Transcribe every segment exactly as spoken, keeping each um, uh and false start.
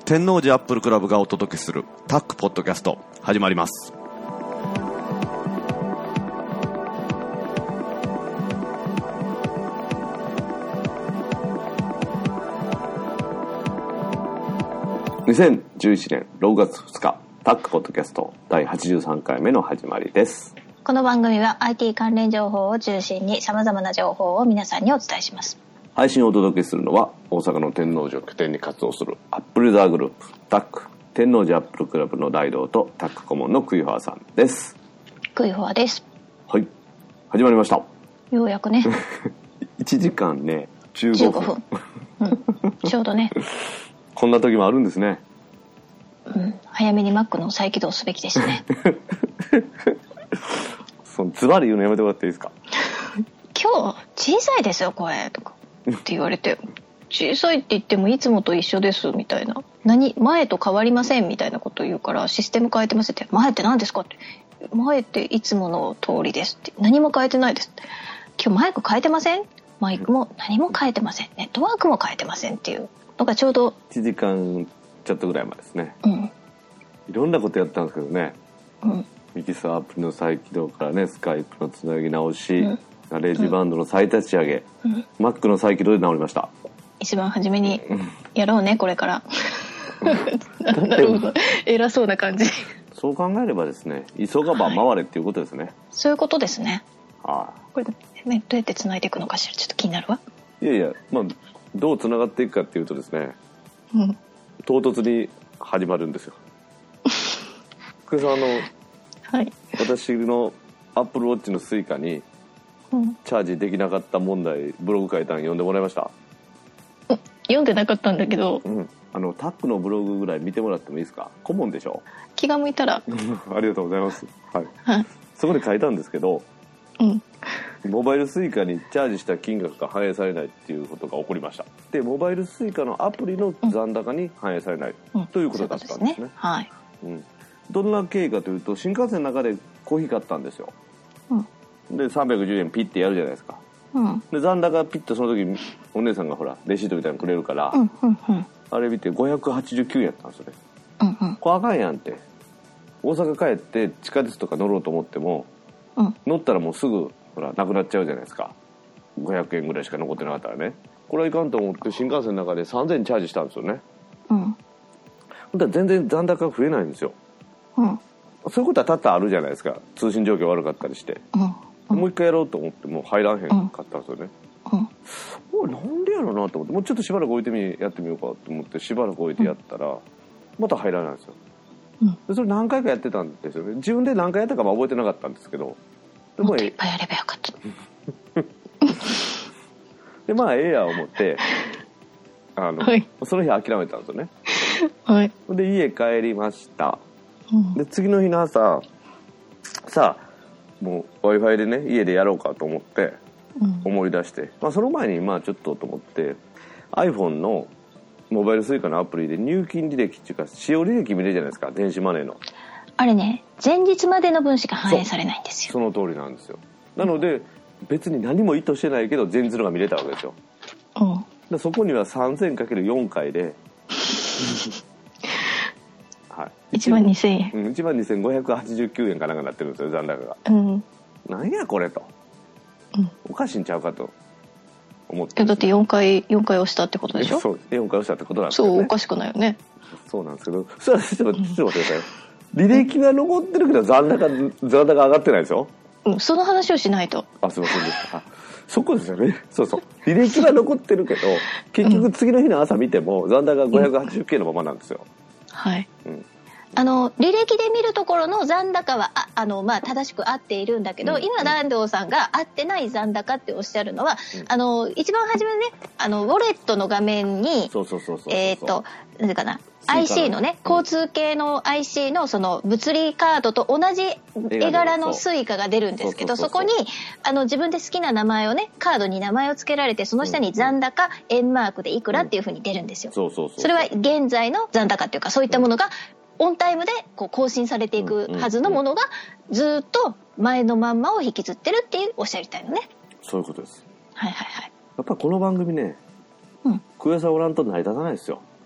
天王寺アップルクラブがお届けするタックポッドキャスト始まります。にせんじゅういちねんろくがつふつかタックポッドキャストだいはちじゅうさんかいめの始まりです。 この番組は アイティー 関連情報を中心に様々な情報を皆さんにお伝えします。 配信をお届けするのは大阪の天王寺を拠点に活動するアップルユーザーグループタック天王寺アップルクラブの大道とタック顧問のクイファーさんです。 クイファーです。 はい、始まりました。 ようやくねいちじかんねじゅうごふん、 うん、ちょうどねこんな時もあるんですね。 うん、早めに Mac の再起動すべきでしたねそのズバリ言うのやめてもらっていいですか。 今日小さいですよ声とかって言われて小さいって言ってもいつもと一緒ですみたいな、何前と変わりませんみたいなこと言うからシステム変えてますって、前って何ですかって、前っていつもの通りですって、何も変えてないですって、今日マイク変えてません、マイクも何も変えてません、ネットワークも変えてませんっていうのがちょうどいちじかんちょっとぐらい前ですね。 うん、 いろんなことやったんですけどね、 うん、 ミキサーアプリの再起動からね、スカイプのつなぎ直し、 うん、 ガレージバンドの再立ち上げ、うん、Mac の再起動で直りました。 一番初めにやろうねこれからなんだろう偉そうな感じ。 そう考えればですね、急がば回れっていうことですね、はい、 そういうことですね。 ああ、 これ、ね、どうやってつないでいくのかしら、ちょっと気になるわ。いやいや、まあどうつながっていくかっていうとですね、うん、唐突に始まるんですよ福井さん、あの、はい、私のアップルウォッチのスイカにチャージできなかった問題、ブログ書いたん読んでもらいました？ 読んでなかったんだけど、 うん、あのタックのブログぐらい見てもらってもいいですか？顧問でしょ。 気が向いたらありがとうございます、はいはい、そこで書いたんですけど、うん、モバイルスイカにチャージした金額が反映されないっていうことが起こりました。で、モバイルスイカのアプリの残高に反映されない、うん、ということだったんですね、うん、そうですね、はい、うん、どんな経緯かというと、新幹線の中でコーヒー買ったんですよ、うん、でさんびゃくじゅうえんピッてやるじゃないですか、うん、で残高ピッとその時お姉さんがほらレシートみたいなのくれるから、うんうんうん、あれ見てごひゃくはちじゅうきゅうえんやったんですよね、うんうん、これあかんやんって。大阪帰って地下鉄とか乗ろうと思っても、うん、乗ったらもうすぐほらなくなっちゃうじゃないですか。ごひゃくえんぐらいしか残ってなかったらね。これはいかんと思って新幹線の中でさんぜんチャージしたんですよね、うん、だから全然残高が増えないんですよ、うん、そういうことは多々あるじゃないですか。通信状況悪かったりして、うんうん、もう一回やろうと思っても入らへんかったんですよね、うん、なんでやろうなと思って、もうちょっとしばらく置いてみやってみようかと思ってしばらく置いてやったら、うん、また入らないんですよ、うん、でそれ何回かやってたんですよね。自分で何回やったかも覚えてなかったんですけど、でももっといっぱいやればよかったでまあええや思ってあの、はい、その日諦めたんですよね、はい、で家帰りました、うん、で次の日の朝さあもう Wi-Fi でね家でやろうかと思って思い出して、うん、まあ、その前にまあちょっとと思って iPhone のモバイルスイカのアプリで入金履歴っていうか使用履歴見れるじゃないですか、電子マネーの。あれね、前日までの分しか反映されないんですよ。 そ, その通りなんですよ。なので、うん、別に何も意図してないけど前日のが見れたわけですよ、うん、でそこには さんぜんかけるよん 回ではい、いちまんにせんえん、うん、いちまんにせんごひゃくはちじゅうきゅうえんかなんかなってるんですよ、残高が、うん、なんやこれと、うん、おかしいんちゃうかと思って、ね、 だってよんかいよんかい押したってことでしょ。 そうよんかい押したってことなんですよね。 そうおかしくないよね。 そうなんですけど、それはちょっと待ってください、履歴が残ってるけど残高残高上がってないでしょ、 うん、その話をしないと。 あ、すいませんでした。そこですよね。そうそう。履歴は残ってるけど、結局次の日の朝見ても残高がごひゃくはちじゅうきゅうえんのままなんですよ。 はい。うん、あの履歴で見るところの残高はああの、まあ、正しく合っているんだけど、うん、今南條さんが合ってない残高っておっしゃるのは、うん、あの一番初めね、あのウォレットの画面にえっと何ていうかな、アイシー のね、交通系の アイシー のその物理カードと同じ絵柄のスイカが出るんですけど、そこにあの自分で好きな名前をね、カードに名前を付けられて、その下に残高円マークでいくらっていう風に出るんですよ。それは現在の残高っていうか、そういったものがオンタイムでこう更新されていくはずのものがずっと前のまんまを引きずってるっていうおっしゃりたいのね。 そういうことです。 はいはいはい。 やっぱこの番組ね、うん、クエさんおらんと成り立たないですよ。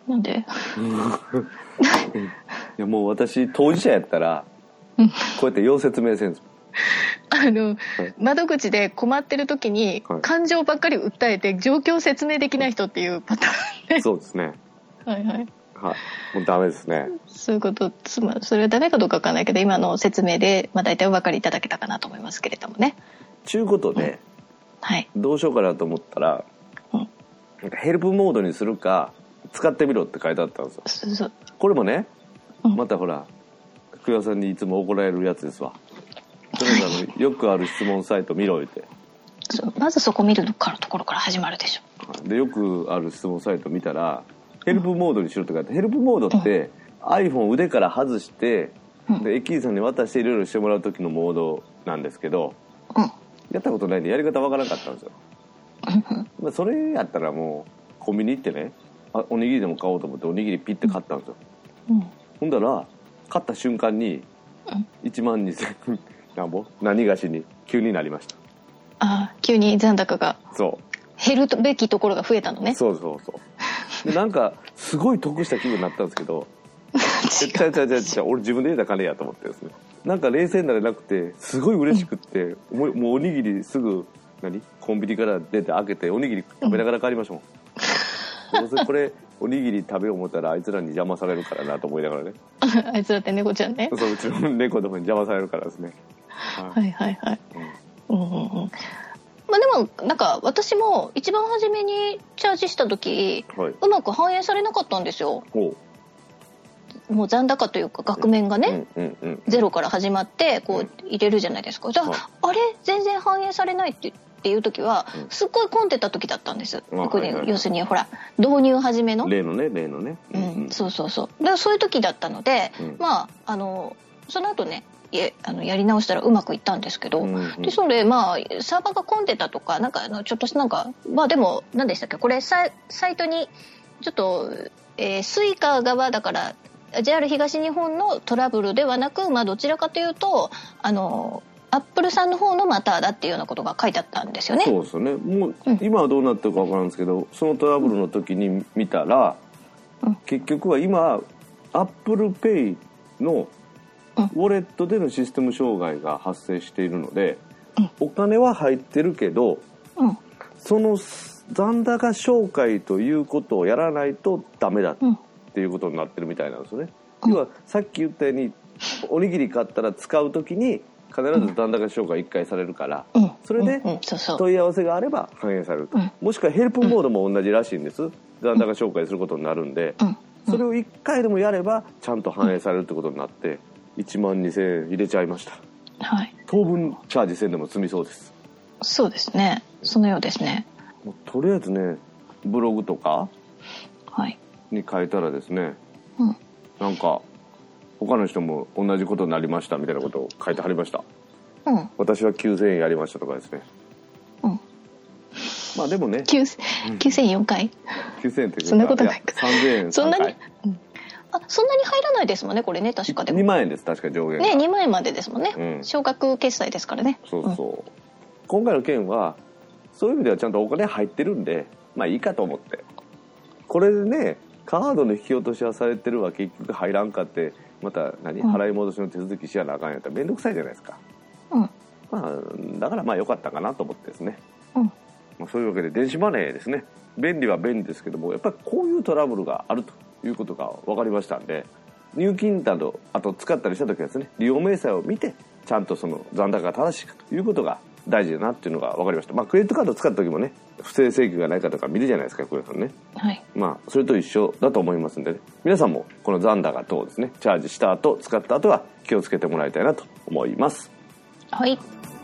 なんでいやもう私当事者やったらこうやってよう説明せんです。 あの、はい、窓口で困ってる時に感情ばっかり訴えて状況を説明できない人っていうパターンで、 そうですね。 はいはい。 はい、もうダメですね。 そういうことつまそれはダメかどうかわからないけど今の説明で、まあ、大体お分かりいただけたかなと思いますけれどもね。 ちゅうことで、うん、はい、どうしようかなと思ったら、うん、なんかヘルプモードにするか使ってみろって書いてあったんですよ。そうそうこれもね、うん、またほら福田さんにいつも怒られるやつですわ。とりあえずあのよくある質問サイト見ろ言ってそうまずそこ見るからところから始まるでしょ。 でよくある質問サイト見たらヘルプモードにしろって書いて、ヘルプモードって、うん、iPhone 腕から外して、うん、で駅員さんに渡していろいろしてもらう時のモードなんですけど、うん、やったことないんでやり方わからなかったんですよ、うんまあ、それやったらもうコンビニ行ってねあおにぎりでも買おうと思っておにぎりピッて買ったんですよ、うん、ほんだら買った瞬間にいちまんにせんなんぼ何菓子に急になりました。 あ急に残高がそう減るべきところが増えたのね。 そうそうそうでなんかすごい得した気分になったんですけどちゃうちゃうちゃうちゃう俺自分で入れた金やと思ってですね、なんか冷静になれなくてすごい嬉しくって、うん、もう、もうおにぎりすぐ何コンビニから出て開けておにぎり食べながら帰りましょう、うん、どうせこれおにぎり食べよう思ったらあいつらに邪魔されるからなと思いながらねあいつらって猫ちゃんね。 そううちの猫どもに邪魔されるからですね。 はいはいはい、うんうんうんうんまあ、でもなんか私も一番初めにチャージした時、はい、うまく反映されなかったんですよ。ほうもう残高というか額面がね、うんうんうん、ゼロから始まってこう入れるじゃないですか。じゃあ、はい、あれ全然反映されないってっていう時はすっごい混んでた時だったんです、うん、特に要するにほら導入始めの例のね例のね、 うんうん、そうそうそうだからそういう時だったので、うん、まああのその後ねや, あのやり直したらうまくいったんですけど、うんうん、でそれまあサーバーが混んでたとかなんかあのちょっとなんかまあでも何でしたっけこれサイサイトにちょっと、えー、スイカ側だから ジェイアール 東日本のトラブルではなく、まあ、どちらかというとあのアップルさんの方のマターだっていうようなことが書いてあったんですよね。 そうですよね。もう、うん、今はどうなってるか分からんですけどそのトラブルの時に見たら、うん、結局は今アップルペイのウォレットでのシステム障害が発生しているので、うん、お金は入ってるけど、うん、その残高紹介ということをやらないとダメだっていうことになってるみたいなんですよね、うん、要はさっき言ったようにおにぎり買ったら使う時に必ず残高紹介いっかいされるから、うん、それで問い合わせがあれば反映されると、うん、もしくはヘルプモードも同じらしいんです。残高紹介することになるんで、うん、それをいっかいでもやればちゃんと反映されるってことになっていちまんにせんえん入れちゃいました、はい、当分チャージせんでも済みそうです。 そうですねそのようですね。 もうとりあえずねブログとかに書いたらですね、はい、なんか他の人も同じことになりましたみたいなことを書いてはりました、うん、私はきゅうせんえんやりましたとかですね、うん、まあでもねきゅうせんよんかいきゅうせんえんってそんなことないかさんぜんえんさんかいそんなに、うんあそんなに入らないですもんねこれね確かでもにまんえんです確か上限がねにまんえんまでですもんね、うん、少額決済ですからね。 そうそう、うん、今回の件はそういう意味ではちゃんとお金入ってるんでまあいいかと思ってこれでねカードの引き落としはされてるわ結局入らんかってまた何、うん、払い戻しの手続きしやなあかんやったら面倒くさいじゃないですか、うんまあ、だからまあ良かったかなと思ってですね、うんまあ、そういうわけで電子マネーですね便利は便利ですけどもやっぱりこういうトラブルがあるということが分かりましたんで入金などあと使ったりした時はですね利用明細を見てちゃんとその残高が正しいかということが大事だなっていうのが分かりました。まあクレジットカード使った時もね不正請求がないかとか見るじゃないですかこれさんね、はい、まあそれと一緒だと思いますんで、ね、皆さんもこの残高等をですねチャージした後使った後は気をつけてもらいたいなと思います。 はい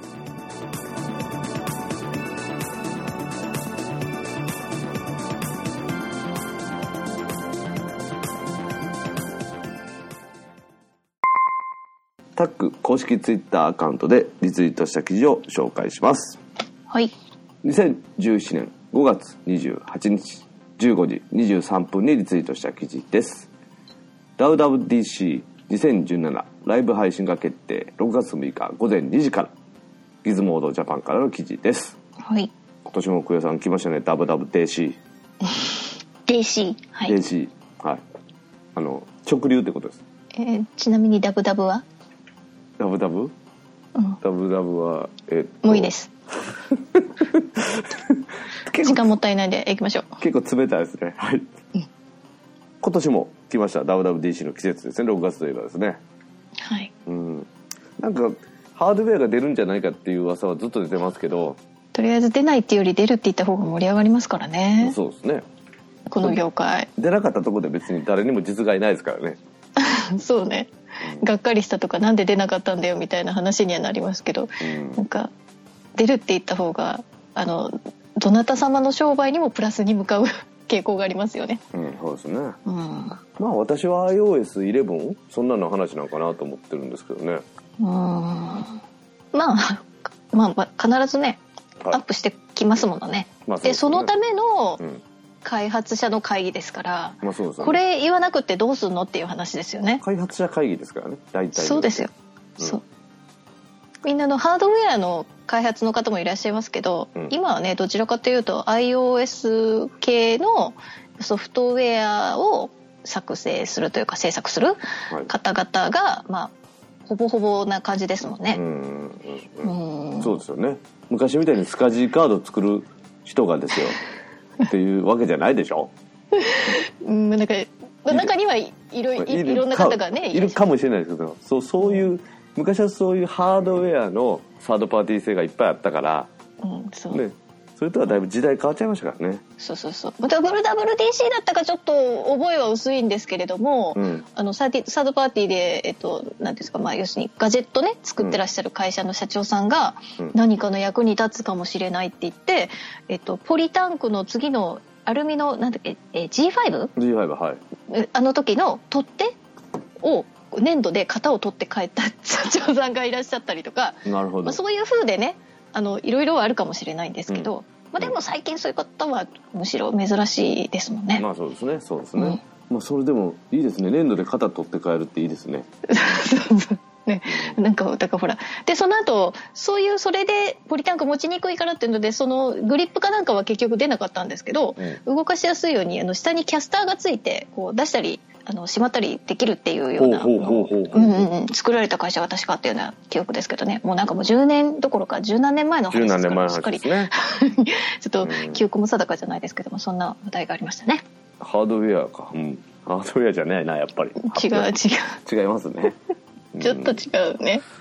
タック公式ツイッターアカウントでリツイートした記事を紹介します。はい。にせんじゅうななねんごがつにじゅうはちにちじゅうごじにじゅうさんぷんにリツイートした記事です。ダブリューダブリューディーシーにせんじゅうなな ライブ配信が決定ろくがつむいかごぜんにじからギズモードジャパンからの記事です。はい。今年も久代さん来ましたね ダブリューダブリューディーシーディーシー はいディーシーはい。あの直流ってことです。 えー、ちなみにダブダブは？ ダブダブ？うん、ダブダブはえー、っともういいです。時間もったいないんで行きましょう。 結構冷たいですね。はい。うん、今年も来ました ダブダブディーシー の季節ですね。ろくがつといえばですね。 はい。 うん。なんかハードウェアが出るんじゃないかっていう噂はずっと出てますけど。 とりあえず出ないっていうより出るって言った方が盛り上がりますからね。 そうですね。 この業界。 出なかったところで別に誰にも実害ないですからね。 そうね。うん、がっかりしたとかなんで出なかったんだよみたいな話にはなりますけど、うん、なんか出るって言った方があのどなた様の商売にもプラスに向かう傾向がありますよね。 うん、そうですね。うん、まあ私は アイオーエスイレブン そんなの話なんかなと思ってるんですけどね。うん、 まあまあ必ずね、はい、アップしてきますものね。まあ、そうですね。でそのための開発者の会議ですから、まあそうですね、これ言わなくてどうすんのっていう話ですよね。 開発者会議ですからね、大体。 そうですよ。うん、そう。みんなのハードウェアの開発の方もいらっしゃいますけど、うん、今はねどちらかというと iOS 系のソフトウェアを作成するというか制作する方々が、はい、まあほぼほぼな感じですもんね。うんうんうん、そうですよね。昔みたいにスカジーカード作る人がですよっていうわけじゃないでしょ。 うん、なんか中にはいろいろいろんな方がねいるかもしれないですけど、そうそういう昔はそういうハードウェアのサードパーティー性がいっぱいあったから、うんそうね、それとはだいぶ時代変わっちゃいましたからね。 そうそうそう。ダブリューダブリューディーシー だったかちょっと覚えは薄いんですけれども、うん、あのサーディサードパーティーでえっとなんですか、まあ要するにガジェットね作ってらっしゃる会社の社長さんが、うん、何かの役に立つかもしれないって言って、えっとポリタンクの次のアルミのなんだっけ、えー、ジーファイブ？ ジーファイブ はい。あの時の取っ手を粘土で型を取って帰った社長さんがいらっしゃったりとか、なるほど、まあ、そういう風でねあのいろいろあるかもしれないんですけど、うんまあ、でも最近そういう方はむしろ珍しいですもんね。 まあそうですねそうですね、うんまあ、それでもいいですね。粘土で型取って帰るっていいですね。 そうそうね、なんかだからほらでその後そういうそれでポリタンク持ちにくいからっていうのでそのグリップかなんかは結局出なかったんですけど、うん、動かしやすいようにあの下にキャスターがついてこう出したりあのしまったりできるっていうような作られた会社が確かあったような記憶ですけどね。もうなんかもうじゅうねんどころか十何年前の話ですからしっかり、ね、ちょっと記憶も定かじゃないですけどもそんな話題がありましたね。 ハードウェアか、うん、ハードウェアじゃないなやっぱり。 違う違う違いますね。 ちょっと違うね、うん、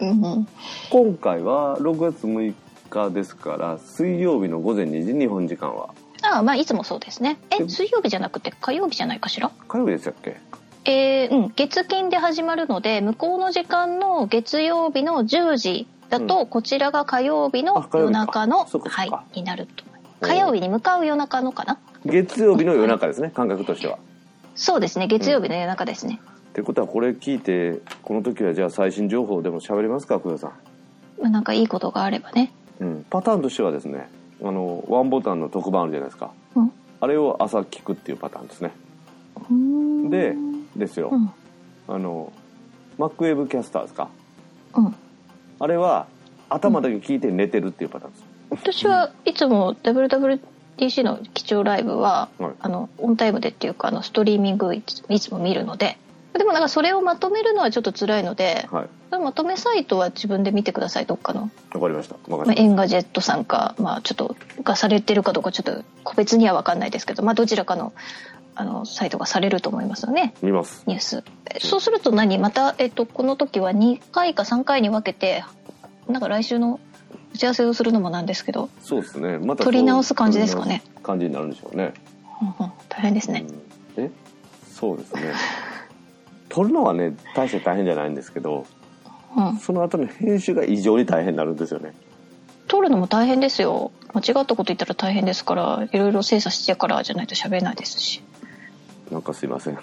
今回はろくがつむいかですから水曜日のごぜんにじ日本時間はああまあいつもそうですね。え水曜日じゃなくて火曜日じゃないかしら。 火曜日でしたっけ。 えー、うん月金で始まるので向こうの時間の月曜日のじゅうじだと、うん、こちらが火曜日の夜中のはいになると。火曜日に向かう夜中のかな。 月曜日の夜中ですね感覚としては。 そうですね月曜日の夜中ですね、うんってことはこれ聞いてこの時はじゃあ最新情報でも喋りますか久田さん。 まあ、なんかいいことがあればね、 うん、パターンとしてはですねあのワンボタンの特番あるじゃないですか、うん、あれを朝聞くっていうパターンですね。でですよ、うん、あの MacWeb キャスターですか、うん、あれは頭だけ聞いて寝てるっていうパターンです、 うん、私はいつも ダブリューダブリューディーシー の基調ライブは、はい、あのオンタイムでっていうかあのストリーミングいつ, いつも見るのででもなんかそれをまとめるのはちょっと辛いので、はい、まとめサイトは自分で見てください。どっかのわかりました。 まあ、エンガジェットさんか、まあ、ちょっとがされてるかどうかちょっと個別には分かんないですけど、まあ、どちらかの、あのサイトがされると思いますよね。 見ますニュース。そうすると何また、えっと、この時はにかいかさんかいに分けてなんか来週の打ち合わせをするのもなんですけどそうですねまた取り直す感じですかね。 感じになるんでしょうね、 うんうん、大変ですね、 うん、えそうですね撮るのはね大して大変じゃないんですけど、うん、その後の編集が異常に大変になるんですよね。 撮るのも大変ですよ。間違ったこと言ったら大変ですからいろいろ精査してからじゃないと喋れないですし。 なんかすいません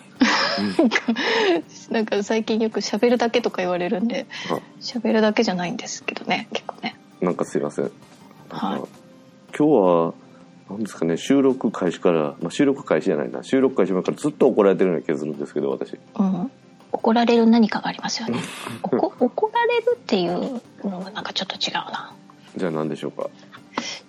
なんか最近よく喋るだけとか言われるんで喋るだけじゃないんですけどね結構ね。 なんかすいません、はい、今日はなんですかね収録開始から、まあ、収録開始じゃないな収録開始前からずっと怒られてるような気がするんですけど私、うん、 怒られる何かがありますよね怒, 怒られるっていうのがなんかちょっと違うな。 じゃあ何でしょうか。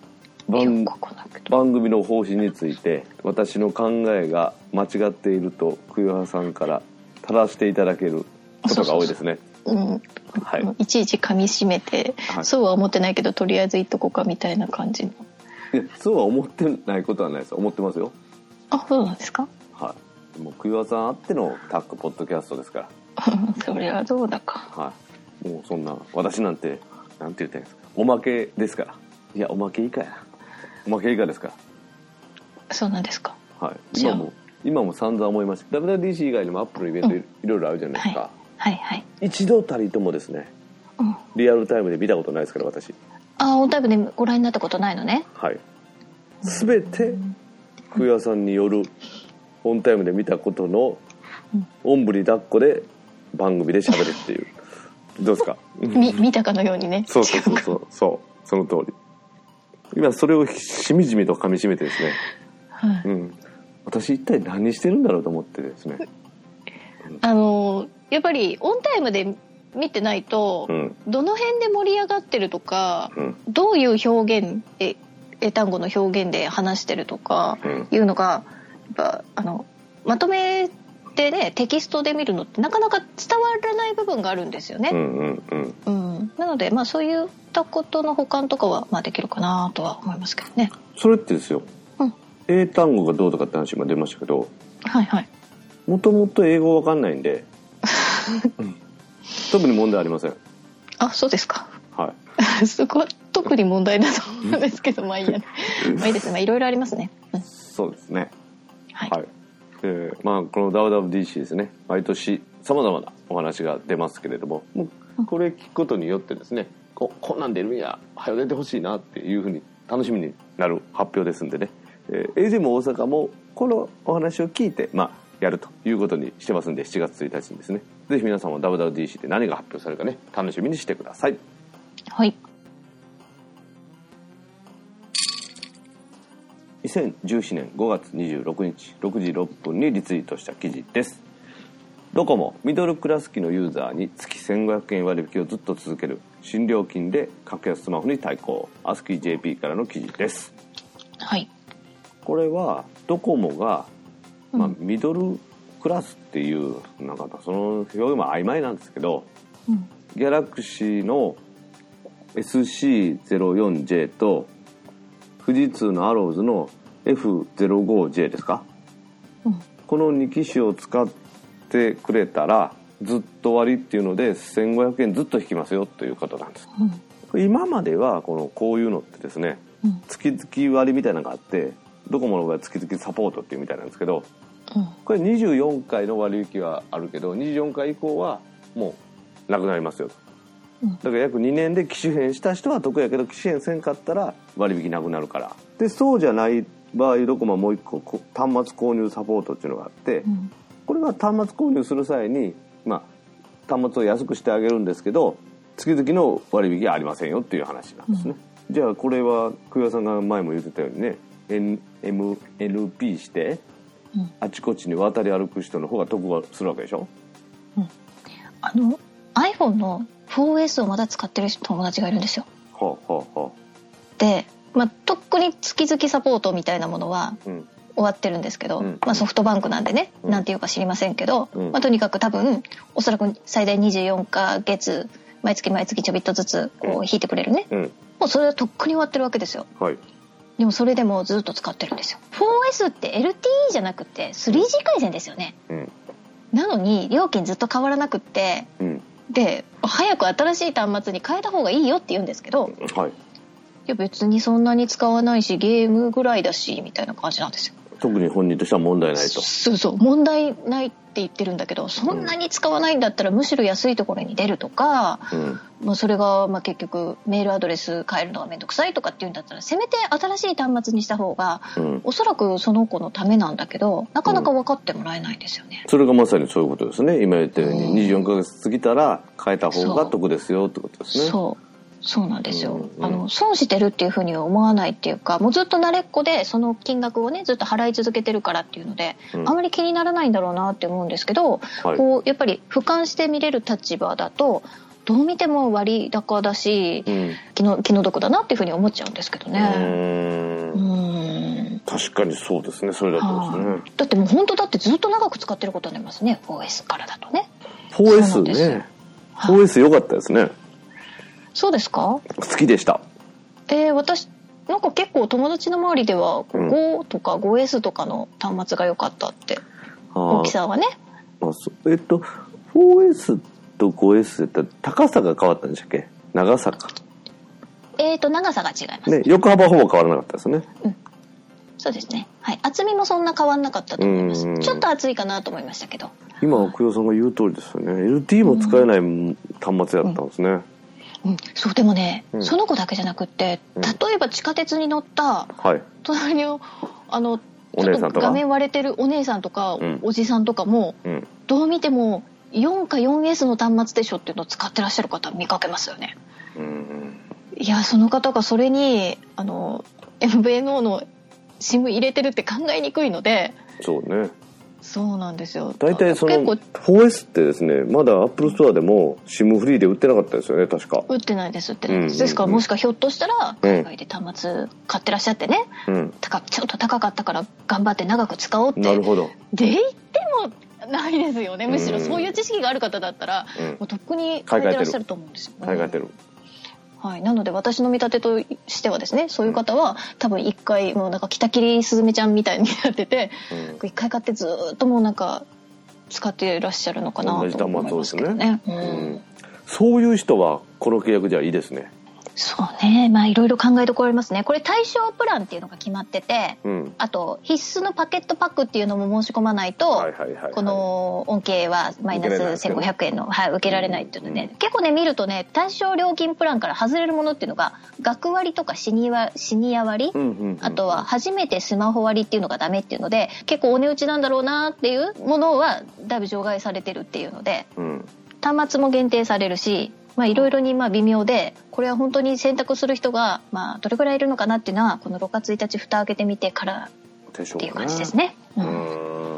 番, 番組の方針について私の考えが間違っていると栗原さんから正していただけることが多いですね。 そうそうそう、うんはい、いちいち噛み締めて、はい、そうは思ってないけどとりあえず言っとこうかみたいな感じの。 いやそうは思ってないことはないです。思ってますよ。 あ、そうなんですか。 はい。もう栗原さんあってのタッグポッドキャストですからそれはどうだか。 はい。もうそんな私なんてなんて言ったらいいんですか、おまけですから。いやおまけ以下やな。おまけ以下ですから。 そうなんですか。 はい。今も今も散々思いました。ダブリューダブリューディーシー 以外にもアップルのイベント、うん、いろいろあるじゃないですか。 はいはいはい。 一度たりともですね、うん、リアルタイムで見たことないですから私。 あ、オンタイムでご覧になったことないのね。 はい。すべて栗原さんによるオンタイムで見たことのおんぶに抱っこで番組で喋るっていうどうですか。 み見たかのようにね。 そうそうそうそうそうその通り。今それをしみじみと噛み締めてですね、はい、うん、私一体何してるんだろうと思ってですね、 うん、あのやっぱりオンタイムで見てないと、うん、どの辺で盛り上がってるとか、うん、どういう表現え英単語の表現で話してるとかいうのが、やっぱあのまとめてねテキストで見るのってなかなか伝わらない部分があるんですよね、うんうんうんうん、なので、まあ、そういったことの補完とかは、まあ、できるかなとは思いますけどね。 それってですよ、うん、英単語がどうとかって話今出ましたけど、 はいはい、もともと英語わかんないんで、うん、特に問題ありません。 あ、そうですか。 はいそこは特に問題だと思うんですけどまあいいや、ね、まあいいですね、まあいろいろありますね、うん、 そうですね、 はい、 はい、えー、まあこの ダブリューダブリューディーシー ですね、毎年さまざまなお話が出ますけれども、もうこれ聞くことによってですね、こ, こんなん出るんや早出てほしいなっていうふうに楽しみになる発表ですんでね、えー、エージェー も大阪もこのお話を聞いて、まあ、やるということにしてますんで、しちがつついたちにですね、ぜひ皆さんも ダブリューダブリューディーシー で何が発表されるかね、楽しみにしてください。 はい。 にせんじゅうななねんごがつにじゅうろくにちろくじろっぷんにリツイートした記事です。ドコモミドルクラス機のユーザーに月せんごひゃくえん割引をずっと続ける新料金で格安スマホに対抗、アスキー ジェーピー からの記事です。 はい。 これはドコモが、まあ、ミドルクラスっていうなんかその表現も曖昧なんですけど、うん、ギャラクシーの エスシーゼロよんジェー と富士通のアローズの エフゼロごジェー ですか、うん、このに機種を使ってくれたらずっと割っていうのでせんごひゃくえんずっと引きますよということなんです、うん、今まではこのこういうのってですね、うん、月々割みたいなのがあって、ドコモの場合は月々サポートっていうみたいなんですけど、うん、これにじゅうよんかいの割引はあるけどにじゅうよんかい以降はもうなくなりますよと。だから約にねんで機種変した人は得やけど、機種変せんかったら割引なくなるから。でそうじゃない場合、ドコモはもう一個端末購入サポートっていうのがあって、うん、これは端末購入する際に、まあ、端末を安くしてあげるんですけど月々の割引はありませんよっていう話なんですね、うん、じゃあこれは栗原さんが前も言ってたようにね エヌエヌピー して、うん、あちこちに渡り歩く人の方が得がするわけでしょ、 うん、あの iPhone の フォーエス をまだ使ってる友達がいるんですよ。 はあはあはあ、 で、まあ、とっくに月々サポートみたいなものは終わってるんですけど、うんまあ、ソフトバンクなんでね、うん、なんていうか知りませんけど、うんまあ、とにかく多分おそらく最大にじゅうよんかげつ毎月毎月ちょびっとずつこう引いてくれるね、うん、もうそれはとっくに終わってるわけですよ、はい、でもそれでもずっと使ってるんですよ。 フォーエス って エルティーイー じゃなくて スリージー 回線ですよね、うん、なのに料金ずっと変わらなくって、うんで早く新しい端末に変えた方がいいよって言うんですけど、はい、いや別にそんなに使わないしゲームぐらいだしみたいな感じなんですよ。特に本人としては問題ないと。 そうそう問題ないって言ってるんだけど、そんなに使わないんだったらむしろ安いところに出るとか、うんまあ、それがまあ結局メールアドレス変えるのがめんどくさいとかっていうんだったらせめて新しい端末にした方が、うん、おそらくその子のためなんだけどなかなか分かってもらえないんですよね、 うん、それがまさにそういうことですね。今言ったようににじゅうよんかげつ過ぎたら変えた方が得ですよってことですね。 そうそうなんですよ、うんうん、あの損してるっていうふうには思わないっていうか、もうずっと慣れっこでその金額をねずっと払い続けてるからっていうので、うん、あまり気にならないんだろうなって思うんですけど、はい、こうやっぱり俯瞰して見れる立場だとどう見ても割高だし、うん、気の気の毒だなっていうふうに思っちゃうんですけどね。うーん確かにそうですね。それだとですね。 だってもう本当だってずっと長く使ってることになりますね。フォーエス からだとね。 フォーエス ね。フォーエス 良かったですね。 そうですか？ 好きでした。 えー、私なんか結構友達の周りではごとか フォーエス とかの端末が良かったって、うん、大きさはね。 あそうえっと フォーエス と フォーエス って高さが変わったんでしたっけ？長さか。 えっと長さが違いますね。横幅ほぼ変わらなかったですね。 うん。そうですね。はい。厚みもそんな変わらなかったと思います。ちょっと厚いかなと思いましたけど。 今奥代さんが言う通りですよね。エルティー も使えない端末やったんですね。うんうん、そうでもね、うん、その子だけじゃなくって例えば地下鉄に乗った、うん、隣のあのちょっと画面割れてるお姉さんとか、うん、おじさんとかも、うん、どう見てもよんか フォーエス の端末でしょっていうのを使ってらっしゃる方見かけますよね。うん、いやその方がそれにあの エムブイエヌオー の シム 入れてるって考えにくいので。 そうね。 そうなんですよ。 大体その フォーエス ってですねまだアップルストアでも シム フリーで売ってなかったですよね確か。 売ってないです売ってないです、うんうんうん、ですからもしかひょっとしたら海外で端末買ってらっしゃってね、うん、高ちょっと高かったから頑張って長く使おうってなるほどで言ってもないですよね。むしろそういう知識がある方だったら、うん、もうとっくに買えてらっしゃると思うんですよね。 買い替えてる。 はい、なので私の見立てとしてはですねそういう方は多分一回もうなんか北切すずめちゃんみたいになってて一、うん、回買ってずっともうなんか使ってらっしゃるのかなと思いますけどね。うんうん、 そういう人はこの契約じゃいいですね。 そうねまあいろいろ考えどころありますね。これ対象プランっていうのが決まってて、うん、あと必須のパケットパックっていうのも申し込まないと、はいはいはいはい、この恩恵はマイナスせんごひゃくえんの、はい、受けられないっていうので、うん、結構ね見るとね対象料金プランから外れるものっていうのが学割とかシニア、シニア割、うんうんうんうん、あとは初めてスマホ割っていうのがダメっていうので結構お値打ちなんだろうなっていうものはだいぶ除外されてるっていうので、うん、端末も限定されるしまあいろいろにまあ微妙でこれは本当に選択する人がまあどれぐらいいるのかなっていうのはこのろくがつついたち蓋開けてみてからっていう感じですね。うん、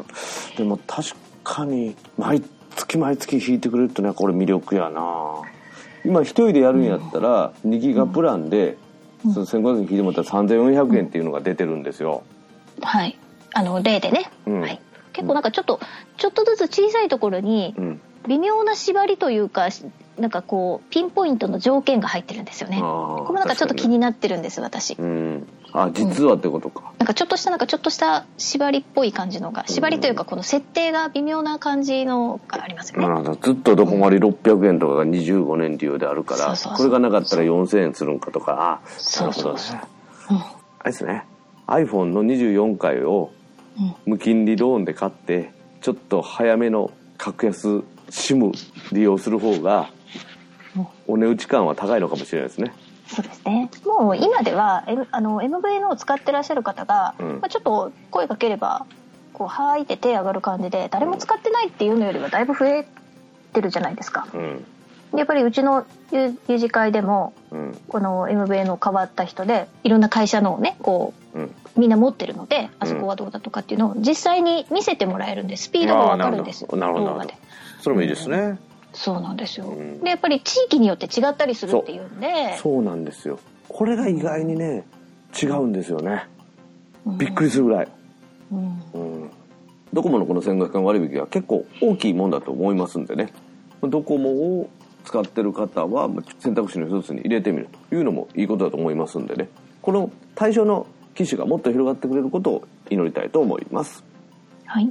うんでも確かに毎月毎月引いてくれるってのはこれ魅力やな。今一人でやるんやったらにギガプランで、うん、そのせんごひゃくえん引いてもらったらさんぜんよんひゃくえんっていうのが出てるんですよ。 うん、はいあの例でね、うんはい、結構なんかちょっとちょっとずつ小さいところに微妙な縛りというかなんかこうピンポイントの条件が入ってるんですよね。これもなんかちょっと気になってるんです私。うん、 あ実はってことか、 うん、なんかちょっとしたなんかちょっとした縛りっぽい感じのが縛りというかこの設定が微妙な感じのがありますよね。 うん、ずっとどこまでろっぴゃくえんとかがにじゅうごねん利用であるから、うん、これがなかったらよんせんえんするんかとかあそうそうそう、うん、あれですね iPhone のにじゅうよんかいを無金利ローンで買ってちょっと早めの格安 シム 利用する方がお値打ち感は高いのかもしれないですね。 そうですね。もう今では、M、あの エムブイエヌオー を使ってらっしゃる方が、うんまあ、ちょっと声かければこうはーいって手上がる感じで誰も使ってないっていうのよりはだいぶ増えてるじゃないですか。うん、でやっぱりうちの有事会でも、うん、この エムブイエヌオー 変わった人でいろんな会社のをねこう、うん、みんな持ってるのであそこはどうだとかっていうのを実際に見せてもらえるんでスピードが分かるんですよ。 なるほど動画で。それもいいですね。うんそうなんですよ、うん、でやっぱり地域によって違ったりするっていうんでそう、そうなんですよ。これが意外にね違うんですよね、うん、びっくりするぐらい、うんうん、ドコモのこのせんごひゃくえん割引は結構大きいもんだと思いますんでねドコモを使ってる方は選択肢の一つに入れてみるというのもいいことだと思いますんでねこの対象の機種がもっと広がってくれることを祈りたいと思います。 はい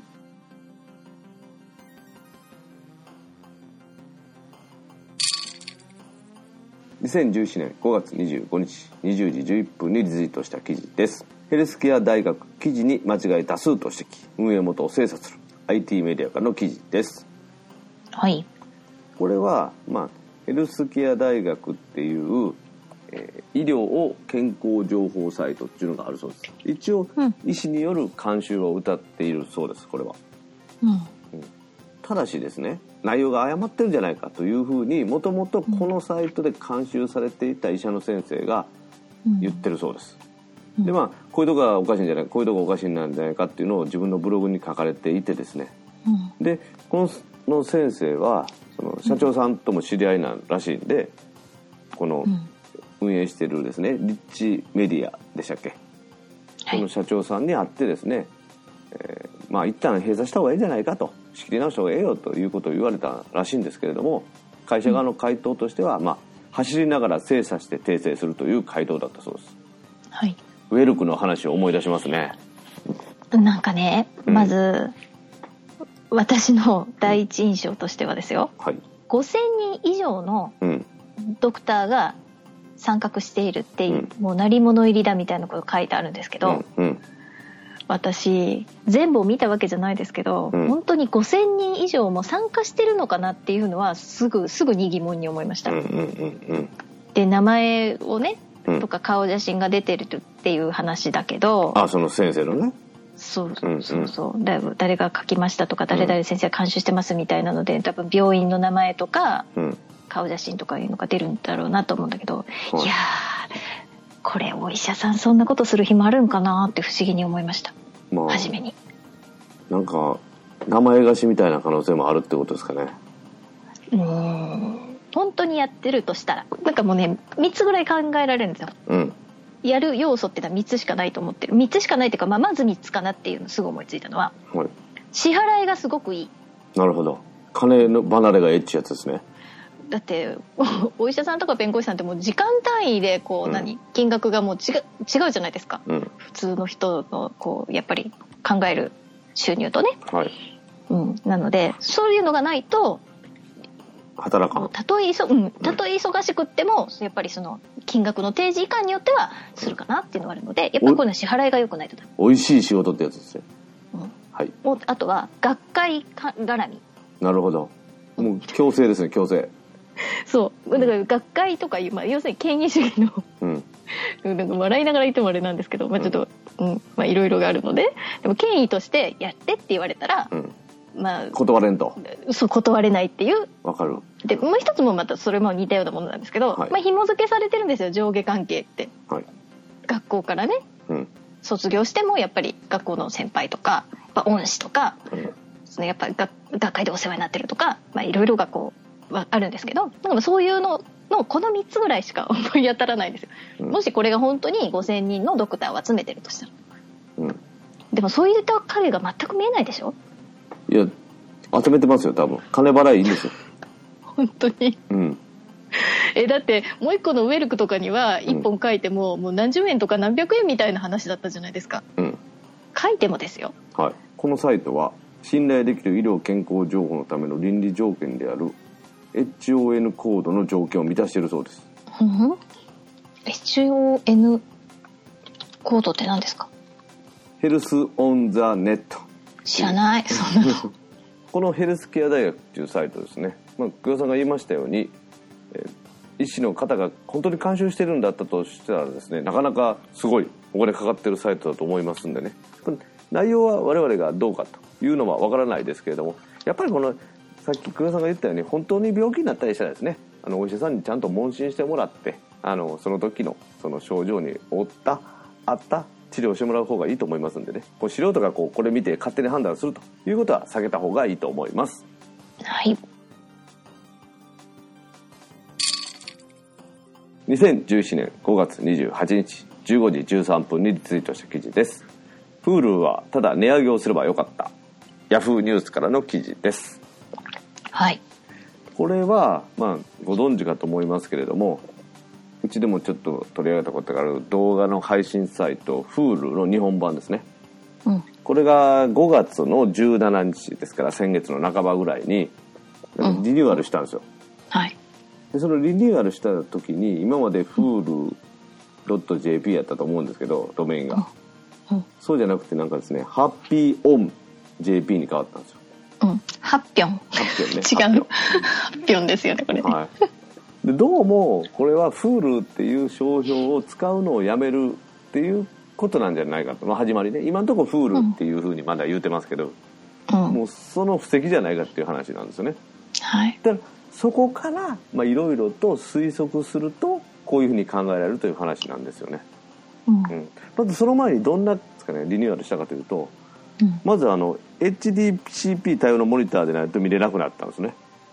にせんじゅうななねんごがつにじゅうごにちにじゅうじじゅういっぷんにリツイートした記事です。ヘルスケア大学記事に間違い多数と指摘運営元を精査する アイティー メディアからの記事です。 はいこれは、まあ、ヘルスケア大学っていう、えー、医療を健康情報サイトっていうのがあるそうです。一応、うん、医師による監修を謳っているそうですこれは、うんうん、ただしですね内容が誤ってるんじゃないかというふうにもともとこのサイトで監修されていた医者の先生が言ってるそうです、うん、でまあこういうとこがおかしいんじゃないかこういうとこがおかしいんじゃないかっていうのを自分のブログに書かれていてですね、うん、でこの先生はその社長さんとも知り合いならしいんで、この運営してるですねリッチメディアでしたっけ、はい、この社長さんに会ってですね、えー、まあ一旦閉鎖した方がいいんじゃないかと、仕切り直した方がええよということを言われたらしいんですけれども、会社側の回答としては、まあ走りながら精査して訂正するという回答だったそうです。はい。ウェルクの話を思い出しますね。 なんかね、まず、うん、私の第一印象としてはですよ、はい、ごせんにん以上のドクターが参画しているっていう、うん、もう鳴り物入りだみたいなこと書いてあるんですけど、うんうん、私全部を見たわけじゃないですけど、うん、本当にごせんにん以上も参加してるのかなっていうのはすぐすぐに疑問に思いました。うんうんうんうん、で名前をね、うん、とか顔写真が出てるっていう話だけど、 あ、その先生のね、 そうそうそうそう、うんうん、誰が書きましたとか誰々先生が監修してますみたいなので、多分病院の名前とか、うん、顔写真とかいうのが出るんだろうなと思うんだけど、はい、いやーこれお医者さんそんなことする暇あるんかなって不思議に思いました、まあ、初めに。 なんか名前貸しみたいな可能性もあるってことですかね。 うーん、本当にやってるとしたらなんかもうねみっつぐらい考えられるんですよ、うん、やる要素ってのはみっつしかないと思ってる。みっつしかないっていうか、まあ、まずみっつかなっていうのすぐ思いついたのは、はい、支払いがすごくいい。なるほど、 金の離れがええっちゅうやつですね。 だってお医者さんとか弁護士さんってもう時間単位でこう、うん、何金額がもう違う、違うじゃないですか、うん、普通の人のこうやっぱり考える収入とね、はい、うん、なのでそういうのがないと働かん。 たとえ忙、うん、たとえ忙しくっても、うん、やっぱりその金額の提示以下によってはするかなっていうのがあるので、やっぱりこういうのは支払いが良くないとだ。 美味しい仕事ってやつですよ、うん、はい。 あとは学会絡み。 なるほど、もう強制ですね、強制。 そうだから学会とかいう、まあ、要するに権威主義の、うん、なんか笑いながら言ってもあれなんですけど、まあ、ちょっと、うんうん、まあいろいろがあるので、でも権威としてやってって言われたら、うん、まあ、 断れんと。 そう断れないっていう。 わかる。 でもう一つもまたそれも似たようなものなんですけど、はい、まあ紐付けされてるんですよ、上下関係って、はい、学校からね、うん、卒業してもやっぱり学校の先輩とかやっぱ恩師とか、うん、そのやっぱり 学, 学会でお世話になってるとか、まあいろいろがこうはあるんですけど、なんかそういうののこのみっつぐらいしか思い当たらないんですよ、うん、もしこれが本当にごせんにんのドクターを集めてるとしたら、うん、でもそういった影が全く見えないでしょ。 いや集めてますよ、多分金払いいいんですよ本当に、うん、えだってもう一個のウェルクとかにはいっぽん書いても、うん、もう何十円とか何百円みたいな話だったじゃないですか、うん、書いてもですよ、 はい、このサイトは信頼できる医療健康情報のための倫理条件である エイチオーエヌ コードの条件を満たしているそうです、うん、 エイチオーエヌ コードって何ですか。 ヘルスオンザネット。 知らないそんなのこのヘルスケア大学っていうサイトですね、まあ、久我さんが言いましたように、えー、医師の方が本当に監修してるんだったとしたらですね、なかなかすごいお金かかってるサイトだと思いますんでね、内容は我々がどうかというのはわからないですけれども、やっぱりこのさっき久我さんが言ったように本当に病気になったりしたらですね、あのお医者さんにちゃんと問診してもらって、あのその時のその症状に合ったあった治療をしてもらう方がいいと思いますんでね、こう素人がこうこれ見て勝手に判断するということは避けた方がいいと思います。はい。にせんじゅうななねんごがつにじゅうはちにちじゅうごじじゅうさんぷんにリツイートした記事です。 Hulu はただ値上げをすればよかった、ヤフーニュースからの記事です。はい。これはまあご存知かと思いますけれども、うちでもちょっと取り上げたことがある動画の配信サイト Hulu の日本版ですね、うん、これがごがつのじゅうしちにちですから先月の半ばぐらいにリニューアルしたんですよ、うん、はい。でそのリニューアルした時に今まで フールドットジェーピー やったと思うんですけど、ドメインが、うんうん、そうじゃなくてなんかですね、ハッピーオン ジェーピー に変わったんですよ。 うん、ハッピョン。ハッピョンね。違う。ハッピョンですよねこれね。はい。でどうもこれは Hulu っていう商標を使うのをやめるっていうことなんじゃないかと、まあ、始まりね、今のところ Hulu っていうふうにまだ言うてますけど、うん、もうその布石じゃないかっていう話なんですよね。はい。だからそこからいろいろと推測するとこういうふうに考えられるという話なんですよね。うんうん、まずその前にどんなですかね、リニューアルしたかというと、うん、まずあの エイチディーシーピー 対応のモニターでないと見れなくなったんですね。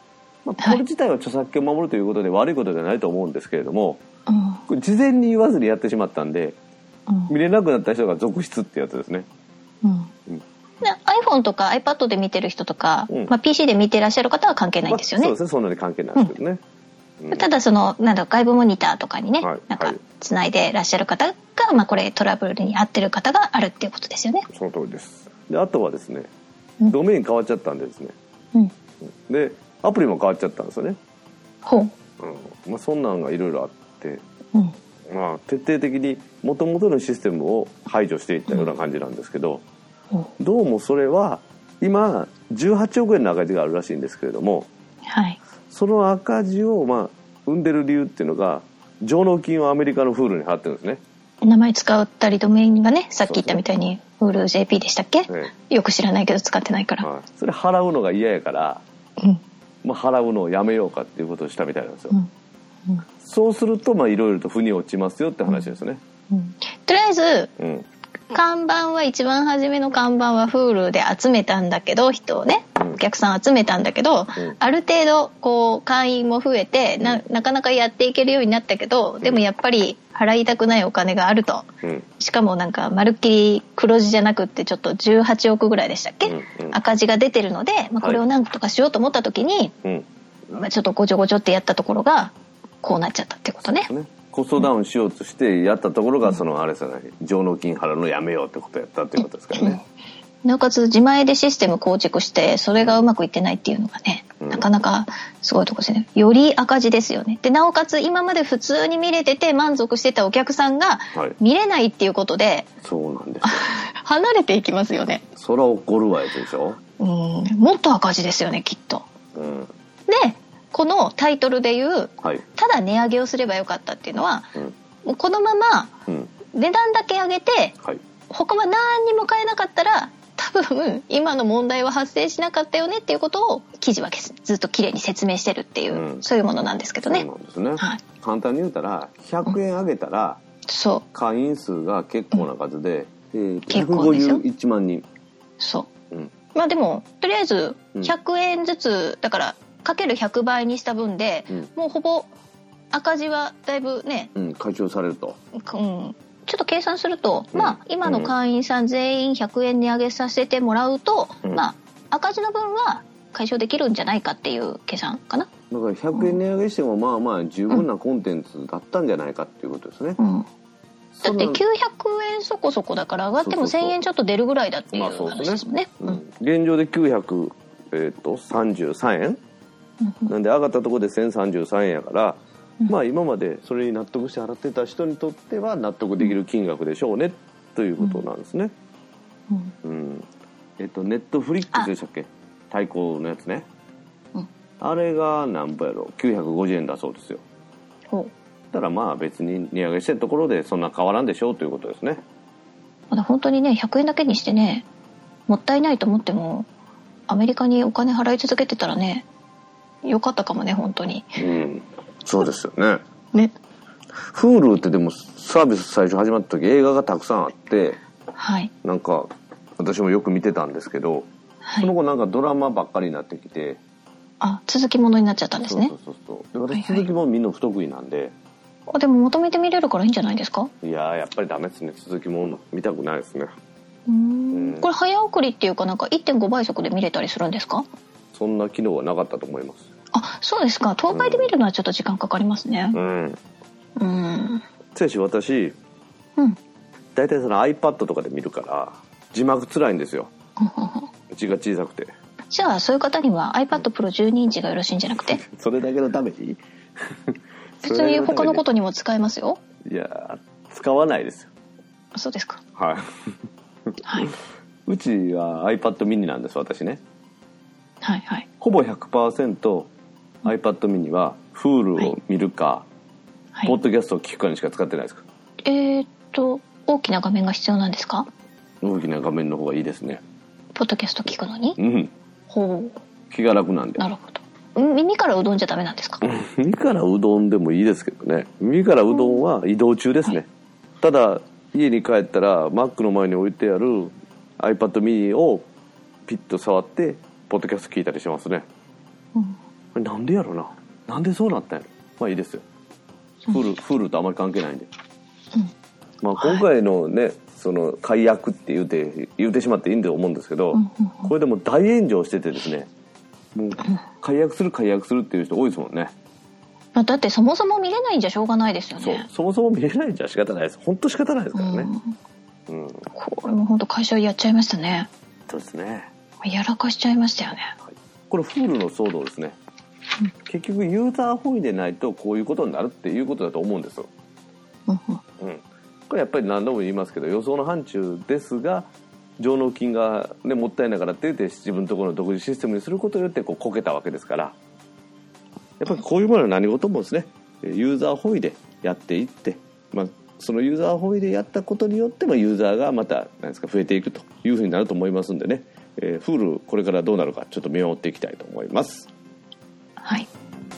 まあ、これ自体は著作権を守るということで悪いことではないと思うんですけれども、うん、事前に言わずにやってしまったんで、うん、見れなくなった人が続出ってやつですね。 うんうん、iPhone とか iPad で見てる人とか、うんまあ、ピーシー で見てらっしゃる方は関係ないんですよね。 まあ、そうですね、そんなに関係ないですけどね。 うんうん、ただそのなんだ外部モニターとかにね、はい、なんかつないでらっしゃる方が、まあ、これトラブルに遭ってる方があるっていうことですよね。 その通りです。であとはですね、ドメイン変わっちゃったんでですね、うん、でアプリも変わっちゃったんですよね。 ほう、 うんまあ、そんなんがいろいろあって、うんまあ、徹底的に元々のシステムを排除していったような感じなんですけど、うん、どうもそれは今じゅうはちおくえんの赤字があるらしいんですけれども、 はい、その赤字をまあ生んでる理由っていうのが上納金をアメリカの Hulu に払ってるんですね。 名前使ったりドメインがね、さっき言ったみたいに Hulu ジェーピー でしたっけ、ね、よく知らないけど使ってないから、はい、 それ払うのが嫌やから、うんまあ、払うのをやめようかっていうことをしたみたいなんですよ、うんうん、そうするといろいろと腑に落ちますよって話ですね、 うんうん、とりあえず、うん、看板は一番初めの看板は Hulu で集めたんだけど人をね、うん、お客さん集めたんだけど、うん、ある程度こう会員も増えて な, なかなかやっていけるようになったけど、でもやっぱり払いたくないお金があると、うん、しかもなんかまるっきり黒字じゃなくってちょっとじゅうはちおくぐらいでしたっけ、うんうん、赤字が出てるので、まあ、これを何とかしようと思った時に、はいまあ、ちょっとごちょごちょってやったところがこうなっちゃったってこと ね, ねコストダウンしようとしてやったところが、うん、そのあれですよね、上納金払うのやめようってことやったっていうことですからね、 うん、なおかつ自前でシステム構築してそれがうまくいってないっていうのがね、うん、なかなかすごいとこですね。より赤字ですよね。でなおかつ今まで普通に見れてて満足してたお客さんが見れないっていうことで、はい、 そうなんです離れていきますよね。 そら怒るわやつでしょ。 うんもっと赤字ですよねきっと、うん、でこのタイトルでいう、はい、ただ値上げをすればよかったっていうのは、うん、もうこのまま値段だけ上げて、うん、他は何にも買えなかったら多分今の問題は発生しなかったよねっていうことを記事はずっときれいに説明してるっていう、うん、そういうものなんですけどね。 そうなんですね、はい、簡単に言うたらひゃくえん上げたら、うん、そう会員数が結構な数で、うんえー、ひゃくごじゅういちまんにん。 そう、うん、まあでもとりあえずひゃくえんずつだからかけるひゃくばいにした分で、うん、もうほぼ赤字はだいぶね、 うん、解消されると、 うん、ちょっと計算すると、うん、まあ今の会員さん全員ひゃくえん値上げさせてもらうと、うん、まあ赤字の分は解消できるんじゃないかっていう計算かな。 だからひゃくえん値上げしてもまあまあ十分なコンテンツだったんじゃないかっていうことですね、うん、 だってきゅうひゃくえんそこそこだから上がってもせんえんちょっと出るぐらいだっていう話ですもんね。 現状できゅうひゃくさんじゅうさんえんなんで上がったところでせんさんじゅうさんえんやから、うん、まあ今までそれに納得して払ってた人にとっては納得できる金額でしょうねということなんですね、うんうん、えっとネットフリックスでしたっけ対抗のやつね、うん、あれが何ぼやろきゅうひゃくごじゅうえんだそうですよ。ほうだからまあ別に値上げしてるところでそんな変わらんでしょうということですね。 まだ本当にねひゃくえんだけにしてねもったいないと思ってもアメリカにお金払い続けてたらねよかったかもね本当に、うん、 そうですよね。 ね Hulu ってでもサービス最初始まった時映画がたくさんあって、 はい、 なんか私もよく見てたんですけど、はい、その後なんかドラマばっかりになってきてあ続きものになっちゃったんですね。 そうそうそうそう私続きも見るの不得意なんで、はいはい、 あでも求めて見れるからいいんじゃないですか。 いややっぱりダメですね続きも見たくないですね。 うーん、うん、これ早送りっていうかなんか いってんご 倍速で見れたりするんですか。 そんな機能はなかったと思います。 あそうですか東海で見るのはちょっと時間かかりますね。うんうん先生私、うん、大体その iPad とかで見るから字幕つらいんですよ字が小さくて。 じゃあそういう方には iPad Pro じゅうにインチがよろしいんじゃなくてそれだけのために別に他のことにも使えますよ。 いや使わないですよ。 そうですか。 はい、はい、うちは iPad mini なんです私ね。 はいはい、 ほぼ ひゃくパーセント iPad mini は Hulu を見るか、はい、ポッドキャストを聞くかにしか使ってないですか。 えー、っと大きな画面が必要なんですか。 大きな画面の方がいいですねポッドキャスト聞くのに。 うんほう気が楽なんで。 なるほど。耳からうどんじゃダメなんですか。 耳からうどんでもいいですけどね。耳からうどんは移動中ですね、はい、ただ家に帰ったら Mac の前に置いてある iPad mini をピッと触ってポッドキャスト聞いたりしますね、 うん、 なんでやろな、なんでそうなったんやろ。まあいいですよ。フル、フルとあまり関係ないんで、うん、まあ今回のね、はい、その解約って言うて言うてしまっていいんだと思うんですけど、うんうんうん、これでも大炎上しててですね、もう解約する解約するっていう人多いですもんね。 まあ、だってそもそも見れないんじゃしょうがないですよね。 そう、そもそも見れないんじゃ仕方ないです。本当仕方ないですからね、 うんうん、これも本当会社やっちゃいましたね。 そうですね、 やらかしちゃいましたよね、 はい、これフールの騒動ですね、うん、結局ユーザー本位でないとこういうことになるっていうことだと思うんですよ、うんうん、これやっぱり何度も言いますけど予想の範疇ですが、上納金が、ね、もったいないからって言って自分のところの独自システムにすることによってこうこけたわけですから、やっぱりこういうものは何事もですね、ユーザー本位でやっていって、まあ、そのユーザー本位でやったことによってもユーザーがまた何ですか増えていくというふうになると思いますんでね、えー、フールこれからどうなるかちょっと見守っていきたいと思います。 はい。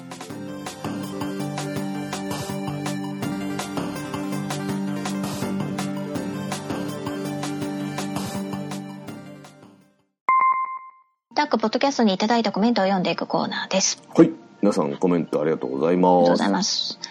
タックポッドキャストにいただいたコメントを読んでいくコーナーです。 はい、皆さんコメントありがとうございます。ありがとうございます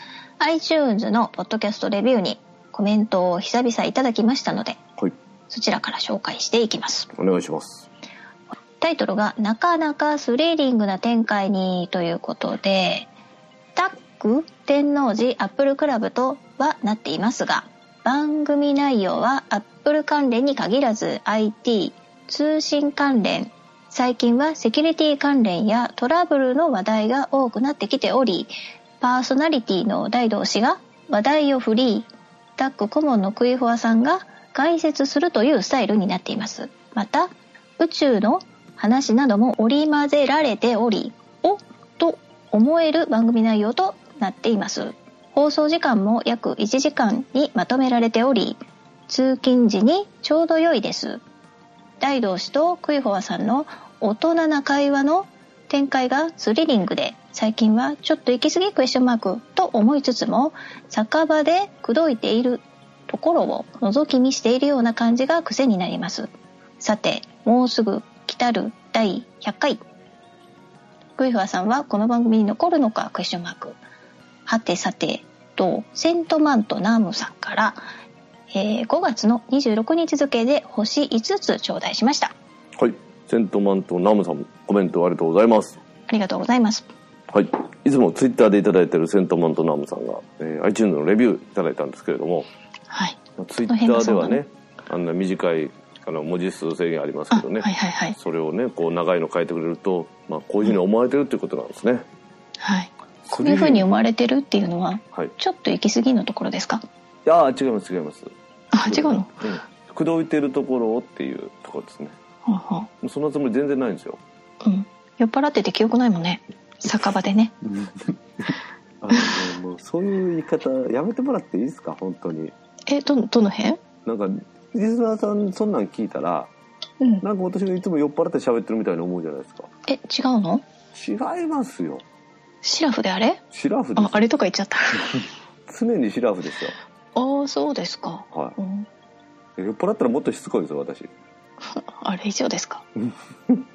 。iTunes のポッドキャストレビューにコメントを久々いただきましたので、はい、そちらから紹介していきます。 お願いします。 タイトルがなかなかスリリングな展開にということで、タック天王寺アップルクラブとはなっていますが、番組内容はアップル関連に限らず アイティー 通信関連、最近はセキュリティ関連やトラブルの話題が多くなってきており、パーソナリティの大同氏が話題を振り、タック顧問のクイフォアさんが解説するというスタイルになっています。また宇宙の話なども織り交ぜられており、おっと思える番組内容となっています。放送時間も約いちじかんにまとめられており、通勤時にちょうど良いです。大同氏とクイフォアさんの大人な会話の展開がスリリングで、最近はちょっと行き過ぎクエスチョンマークと思いつつも、酒場で口説いているところを覗き見しているような感じが癖になります。さて、もうすぐ来たるだいひゃっかい、クイフォアさんはこの番組に残るのかクエスチョンマーク。はてさてとセントマントナームさんから、えー、ごがつのにじゅうろくにち付で星いつつ頂戴しました。 はい、セントマントナームさんコメントありがとうございます。 ありがとうございます。 はい、いつもツイッターでいただいているセントマントナームさんが、えー、iTunes のレビューいただいたんですけれども、 はい、 ツイッターではね、あんな短いあの文字数制限ありますけどね、 はいはいはい、 それをねこう長いの書いてくれると、まあ、こういうふうに思われてるっていうことなんですね、 はい、こういうふうに思われてるっていうのは、はい、ちょっと行き過ぎのところですか？ いや違います違います。 あ、違うの、うん、 口説いてるところっていうところですね。はは、そんなつもり全然ないんですよ、 うん、酔っ払ってて記憶ないもんね、酒場でねあのもうそういう言い方やめてもらっていいですか本当に。 え、ど、どの辺？ なんかリスナーさんそんなん聞いたら、うん、なんか私がいつも酔っ払って喋ってるみたいに思うじゃないですか。 え、違うの？ 違いますよ。 シラフであれ？ シラフです。 あ、あれとか言っちゃった常にシラフですよ。 ああ、そうですか。 はい、うん、酔っ払ったらもっとしつこいですよ私あれ以上ですかちょ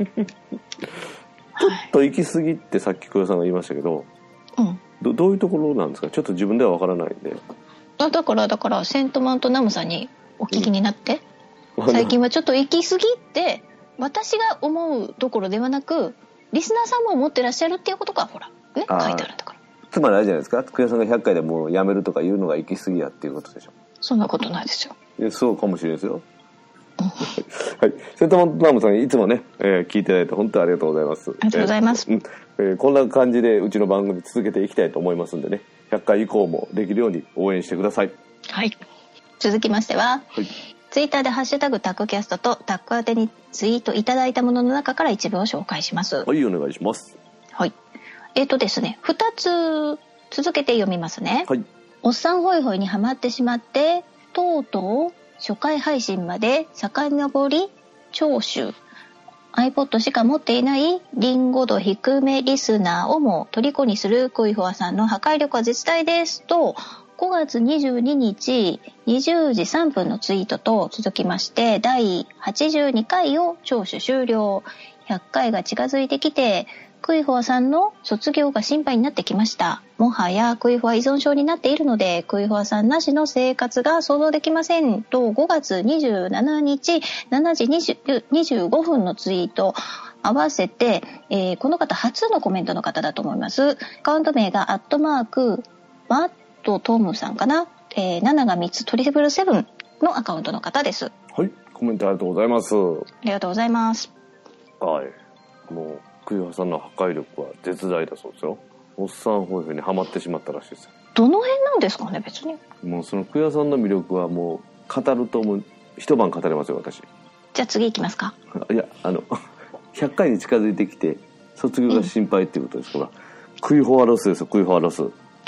っと行き過ぎってさっき黒さんが言いましたけど、うん、ど, どういうところなんですか？ちょっと自分では分からないんで。 あ、だからだからセントマントナムさんにお聞きになって、うん、最近はちょっと行き過ぎって私が思うどころではなく、リスナーさんも思ってらっしゃるっていうことがほら、ね、書いてあるんだから。 つまりあれじゃないですか、黒さんがひゃっかいでもうやめるとか言うのが行き過ぎやっていうことでしょ。 そんなことないですよ。 いや、そうかもしれないですよはい、セントマントナムさんいつもね、えー、聞いていただいて本当にありがとうございます。 ありがとうございます、 えーえー、こんな感じでうちの番組続けていきたいと思いますんでね、ひゃっかい以降もできるように応援してください。 はい、続きましては、はい、ツイッターでハッシュタグタックキャストとタック宛てにツイートいただいたものの中から一部を紹介します。 はい、お願いします。 はい、えーとですねふたつ続けて読みますね。はい、おっさんホイホイにハマってしまってとうとう初回配信まで遡り聴取、 iPod しか持っていないリンゴ度低めリスナーをも虜にするクイフォアさんの破壊力は絶大ですとごがつにじゅうににちにじゅうじさんぷんのツイートと続きまして、だいはちじゅうにかいを聴取終了。ひゃっかいが近づいてきてクイフォアさんの卒業が心配になってきました。もはやクイフォア依存症になっているので、クイフォアさんなしの生活が想像できませんとごがつにじゅうしちにちしちじにじゅうごふんのツイート合わせて、えー、この方初のコメントの方だと思います。アカウント名がアットマークマットトムさんかな、えー、なながみっつトリプルセブンのアカウントの方です。 はい、コメントありがとうございます。ありがとうございます。 はい、もうクイフォアさんの破壊力は絶大だそうですよ。おっさんホイホイにハマってしまったらしいですよ。 どの辺なんですかね、別に。 もうそのクイフォアさんの魅力はもう語るともう一晩語れますよ、私。 じゃあ次行きますか。 いや、あのひゃっかいに近づいてきて卒業が心配っていうことですから、うん、クイフォアロスですよ、クイフォアロス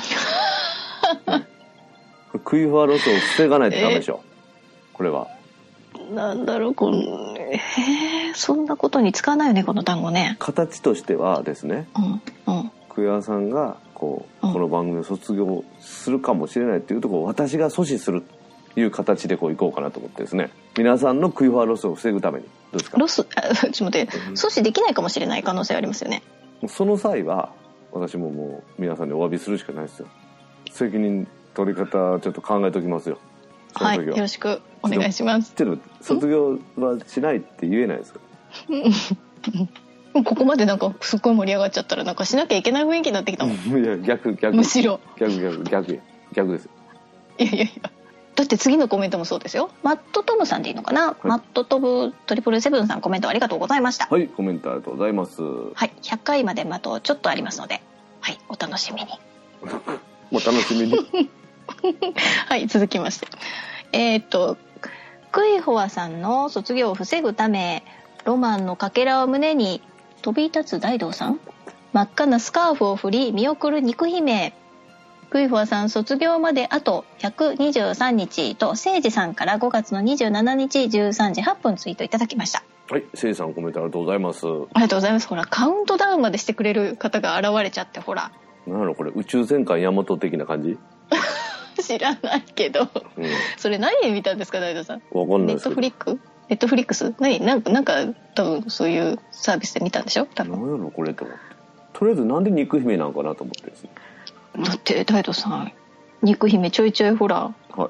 クイフォアロスを防がないとダメでしょ、これは。 なんだろう、このえー、そんなことに使わないよね、この単語ね。 形としてはですね、 うんうん、 クイフォアさんがこう、うん、この番組を卒業するかもしれないっていうところを私が阻止するという形でこういこうかなと思ってですね、皆さんのクイフォアロスを防ぐために。どうですか。 ロス、あ、ちょっと待って、阻止できないかもしれない可能性ありますよね。 その際は私ももう皆さんにお詫びするしかないですよ。責任取り方ちょっと考えておきますよ。 はい、よろしくお願いします。 ちょっと卒業はしないって言えないですか。 ここまでなんかすっごい盛り上がっちゃったらなんかしなきゃいけない雰囲気になってきたもん。 いや、逆逆むしろ逆逆逆逆です。 いやいやいや、だって次のコメントもそうですよ。マットトムさんでいいのかな、はい、マットトムトリプルセブンさん、コメントありがとうございました。 はい、コメントありがとうございます。 はい、ひゃっかいまであとちょっとありますので、はい、お楽しみにもう楽しみにはい、続きまして、えー、っとクイフォアさんの卒業を防ぐため、ロマンのかけらを胸に飛び立つ大道さん、真っ赤なスカーフを振り見送る肉姫。クイフォアさん卒業まであとひゃくにじゅうさんにちと、せいじさんからごがつのにじゅうしちにちじゅうさんじはっぷんツイートいただきました。 はい、せいじさんコメントありがとうございます。ありがとうございます。ほら、カウントダウンまでしてくれる方が現れちゃって、ほら。 なんだろうこれ、宇宙戦艦ヤマト的な感じ知らないけど、うん、それ何で見たんですか、大道さん。 わかんないですけど。 ネットフリックネットフリックス何なんか、なんか多分そういうサービスで見たんでしょ、多分。 何やろこれと思って。とりあえずなんで肉姫なんかなと思ってですね。 だって大道さん、肉姫ちょいちょいほら、はい、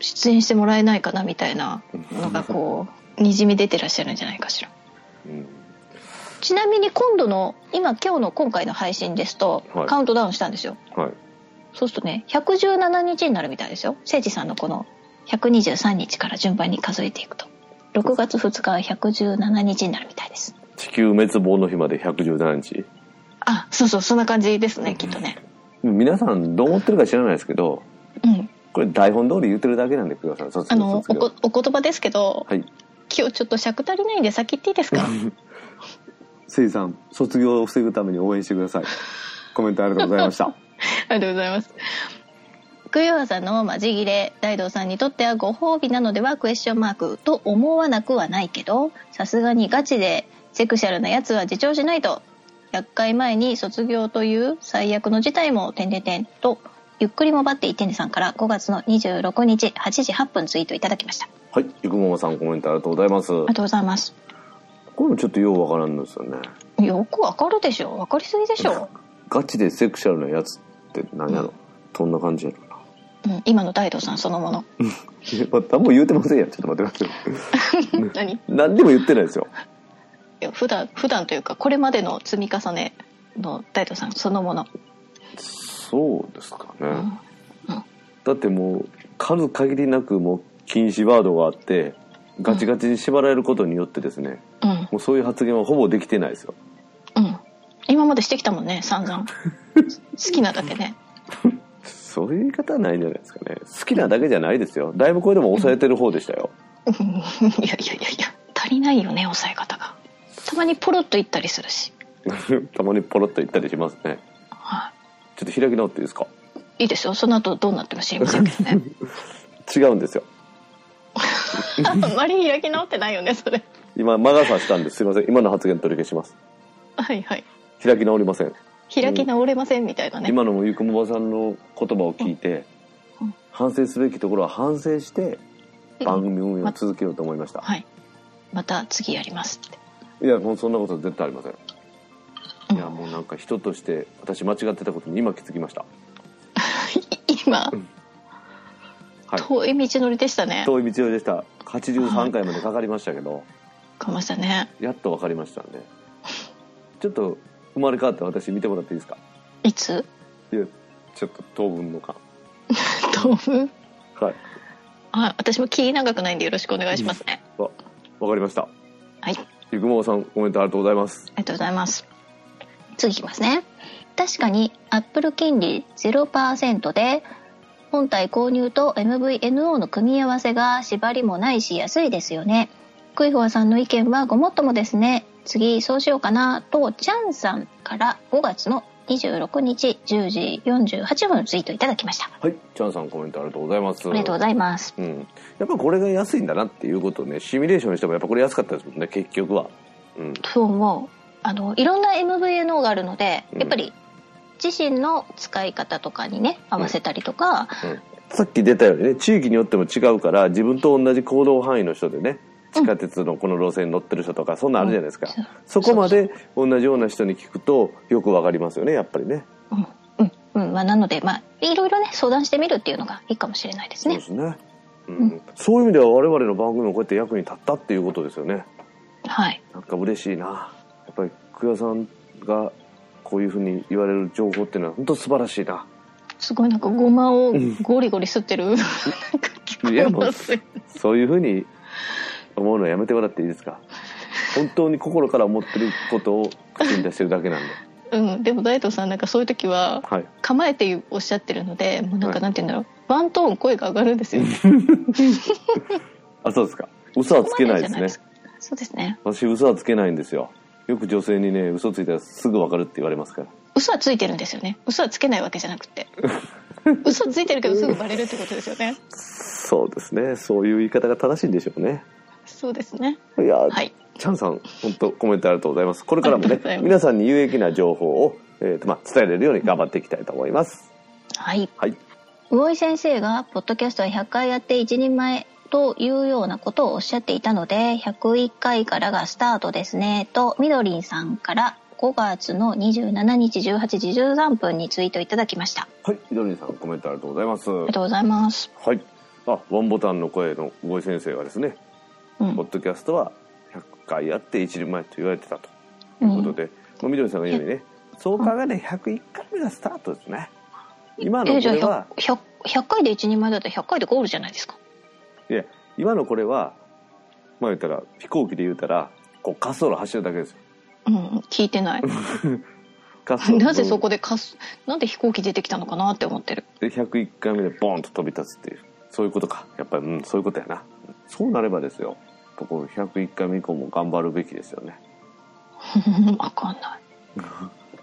出演してもらえないかなみたいなのがこうにじみ出てらっしゃるんじゃないかしら、うん、ちなみに今度の今今日の今回の配信ですと、はい、カウントダウンしたんですよ、はい、そうするとねひゃくじゅうななにちになるみたいですよ。せいじさんのこのひゃくにじゅうさんにちから順番に数えていくとろくがつふつかはひゃくじゅうななにちになるみたいです。 地球滅亡の日までひゃくじゅうななにち。 あ、そうそう、そんな感じですね、きっとね。 皆さんどう思ってるか知らないですけど、うん、これ台本通り言ってるだけなんでください。卒業、 あの お, お言葉ですけど、 はい、 今日ちょっと尺足りないんで先言っていいですか。 せいさん、卒業を防ぐために応援してください。コメントありがとうございました。ありがとうございます。クイフォアさんのマジギレ、大道さんにとってはご褒美なのではクエスチョンマークと思わなくはないけど、さすがにガチでセクシャルなやつは自重しないと。ひゃっかいまえに卒業という最悪の事態も点々点とゆっくりもばっていってねさんからごがつのにじゅうろくにちはちじはっぷんツイートいただきました。 はい、ゆくももさんコメントありがとうございます。ありがとうございます。 これもちょっとようわからんのですよね。 よくわかるでしょ、わかりすぎでしょ。 ガチでセクシャルなやつって何やろ、うん、どんな感じやろな、うん、今の大道さんそのもの。 またもう言うてませんやん。ちょっと待って待って何何でも言ってないですよ。 いや普段普段というかこれまでの積み重ねの大道さんそのもの。 そうですかね、うんうん、だってもう数限りなくもう禁止ワードがあってガチガチに縛られることによってですね、うん、もうそういう発言はほぼできてないですよ。 うん、今までしてきたもんね、散々。好きなだけね。 そういう言い方はないんじゃないですかね。好きなだけじゃないですよ。だいぶこれでも抑えてる方でしたよ。 うん、いやいやいやいや、足りないよね、抑え方が。たまにポロッと言ったりするし。 たまにポロッと言ったりしますね。はい。ちょっと開き直っていいですか。 いいですよ。その後どうなっても知りませんけどね。 違うんですよ。 あんまり開き直ってないよね、それ。 今魔が差したんです。すいません。今の発言取り消します。 はいはい。 開き直りません。 開き直れませんみたいなね。 今のもゆくもばさんの言葉を聞いて、うんうん、反省すべきところは反省して番組運営を続けようと思いました。 うん、はい。また次やりますって。 いやもうそんなこと絶対ありません。うん、いやもうななんか人として私間違ってたことに今気づきました。 今、うん、はい、遠い道のりでしたね。 遠い道のりでした。はちじゅうさんかいまでかかりましたけど、 かかりましたね。 やっと分かりましたんで、ちょっと生まれ変わって私見てもらっていいですか？ いつ？ いや、ちょっと当分のか当分？ はい。 あ、私も気長くないんでよろしくお願いしますね。 わ、わかりました。 はい。 ゆくももさん、コメントありがとうございます。 ありがとうございます。次いきますね。確かにアップル金利 ゼロパーセント で本体購入と エムブイエヌオー の組み合わせが縛りもないし安いですよね。クイフォアさんの意見はごもっともですね。次そうしようかなとチャンさんからごがつのにじゅうろくにちじゅうじよんじゅうはっぷんツイートいただきました。 はい、チャンさんコメントありがとうございます。 ありがとうございます。 うん、やっぱこれが安いんだなっていうことをね、シミュレーションしてもやっぱこれ安かったですもんね、結局は。うん、 そう思う。あのいろんな エムブイエヌオー があるので、やっぱり自身の使い方とかにね合わせたりとか、 うんうん、さっき出たようにね、地域によっても違うから自分と同じ行動範囲の人でね、地下鉄のこの路線に乗ってる人とかそんなあるじゃないですか、うん、そこまで同じような人に聞くとよくわかりますよね、やっぱりね。 うんうんうん、まあ、なので、まあ、いろいろね相談してみるっていうのがいいかもしれないですね。 そうですね、うんうん、そういう意味では我々の番組もこうやって役に立ったっていうことですよね。 はい。 なんか嬉しいな。やっぱり久谷さんがこういうふうに言われる情報っていうのは本当素晴らしいな。 すごいなんかごまをゴリゴリ吸ってる、うん、なんか聞こえます。 そういうふうに思うのはやめてもらっていいですか？本当に心から思ってることを口に出してるだけなんで。うん、 でも大東さんなんかそういう時は構えておっしゃってるので、はい、もうなんかなんて言うんだろう、ワントーン声が上がるんですよ。 あ、そうですか。嘘はつけないですね。 そうですね。 私嘘はつけないんですよ。よく女性にね、嘘ついたらすぐ分かるって言われますから。 嘘はついてるんですよね。嘘はつけないわけじゃなくて。嘘ついてるけどすぐバレるってことですよね。 そうですね。そういう言い方が正しいんでしょうね。 そうですね。 いや、 はい、 チャンさん本当コメントありがとうございます。これからもね皆さんに有益な情報を、えーとまあ、伝えれるように頑張っていきたいと思います。 はい。 はい。 魚井先生がポッドキャストはひゃっかいやって一人前というようなことをおっしゃっていたのでひゃくいっかいからがスタートですねとみどりんさんからごがつのにじゅうしちにちじゅうはちじじゅうさんぷんにツイートいただきました。 はい、みどりんさんコメントありがとうございます。ありがとうございます。 はい。あ、ワンボタンの声の魚井先生がですね、うん、ポッドキャストはひゃっかいやって一人前と言われてたということで、うん、みどりさんが言うようにね、そう考えねひゃくいっかいめがスタートですね。今のこれはひゃっかいで一人前だったらひゃっかいでゴールじゃないですか。 いや、今のこれはまあ言ったら飛行機で言うたらこう滑走路走るだけですよ。 うん、聞いてない。なぜそこでかすなんで飛行機出てきたのかなって思ってる。 でひゃくいっかいめでボーンと飛び立つっていう、そういうことか。やっぱり、うん、そういうことやな。そうなればですよ、ここひゃくいっかいめ以降も頑張るべきですよね。 分かんない。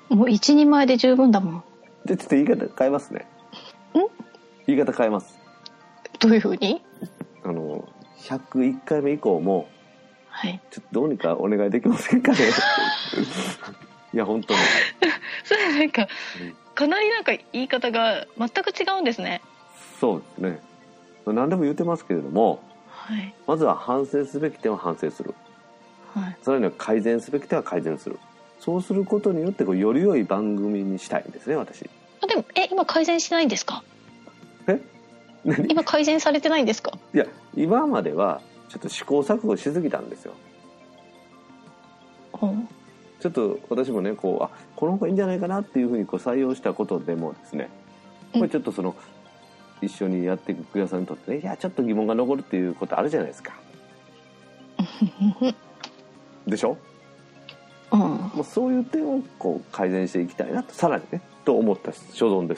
もう一人前で十分だもん。 でちょっと言い方変えますね。ん言い方変えます。 どういうふうに？ あのひゃくいっかいめ以降も、 はい、 ちょっとどうにかお願いできませんかね。いや本当にそれなんか、うん、かなりなんか言い方が全く違うんですね。 そうですね。何でも言ってますけれども、 はい、 まずは反省すべき点は反省する、はい、さらには改善すべき点は改善する。そうすることによってこうより良い番組にしたいんですね、私。 あ、でもえ今改善してないんですか？ え何今改善されてないんですか？ いや、今まではちょっと試行錯誤しすぎたんですよ。 うん、 ちょっと私もね、こうあこの方がいいんじゃないかなっていうふうにこう採用したことでもですね、これちょっとその、うん、一緒にやっていく久谷さんにとってね、いやちょっと疑問が残るっていうことあるじゃないですか。でしょ？うん、もうそういう点をこう改善していきたいなと、さらにねと思った所存です。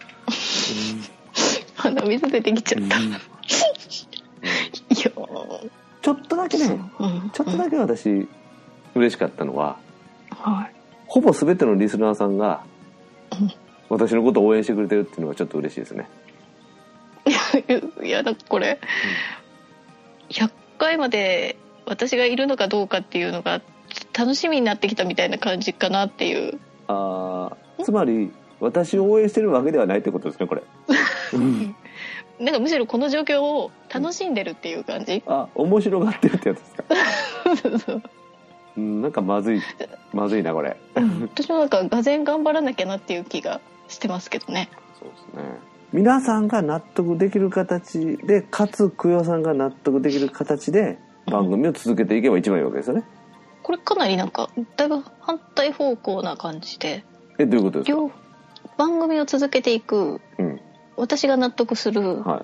鼻水出てきちゃった。うん、いやちょっとだけね、うん、ちょっとだけ私、うん、嬉しかったのは、はい、ほぼ全てのリスナーさんが、うん、私のことを応援してくれてるっていうのがちょっと嬉しいですね。 いやだこれ、うん、ひゃっかいまで私がいるのかどうかっていうのが楽しみになってきたみたいな感じかなっていう。 ああ、つまり私を応援してるわけではないってことですね、これ。 なんかむしろこの状況を楽しんでるっていう感じ。 あ、面白がってるってやつですか。 そうそう。 なんかまずいまずいなこれ、 うん、私もなんかがぜん頑張らなきゃなっていう気がしてますけどね。 そうですね。皆さんが納得できる形で、かつ久代さんが納得できる形で番組を続けていけば一番いいわけですよね、うん、 これかなりなんかだいぶ反対方向な感じで。 え、どういうことですか？ 番組を続けていく、うん、私が納得する、はい、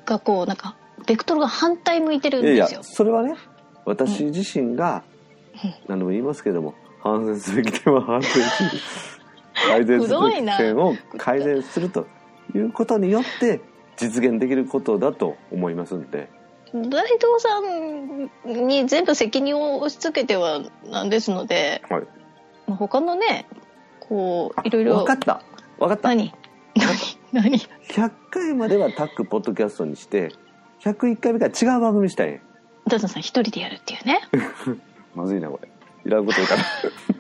がこうなんかベクトルが反対向いてるんですよ。いやいや、 それはね、私自身が、うん、何度も言いますけども、反省すべき点は反省し改善すべき点を改善するということによって実現できることだと思いますんで、 大東さんに全部責任を押し付けてはなんですので、はい、まあ、他のねこういろいろ分かった分かった何何何ひゃっかいまではタックポッドキャストにしてひゃくいっかいめから違う番組にしたい。 大東さん一人でやるっていうねまずいなこれ、いらんこと言うから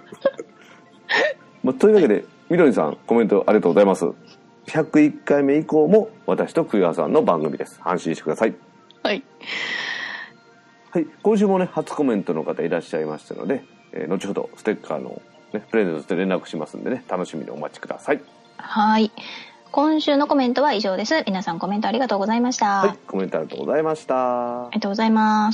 まあ、というわけでみどりさんコメントありがとうございます。ひゃくいっかいめ以降も私と久我さんの番組です。安心してください。 はい、 はい、今週もね初コメントの方いらっしゃいましたので、えー、後ほどステッカーの、ね、プレゼントして連絡しますんでね、楽しみにお待ちください。 はい、今週のコメントは以上です。皆さんコメントありがとうございました。 はい、コメントありがとうございました。 ありがとうございます。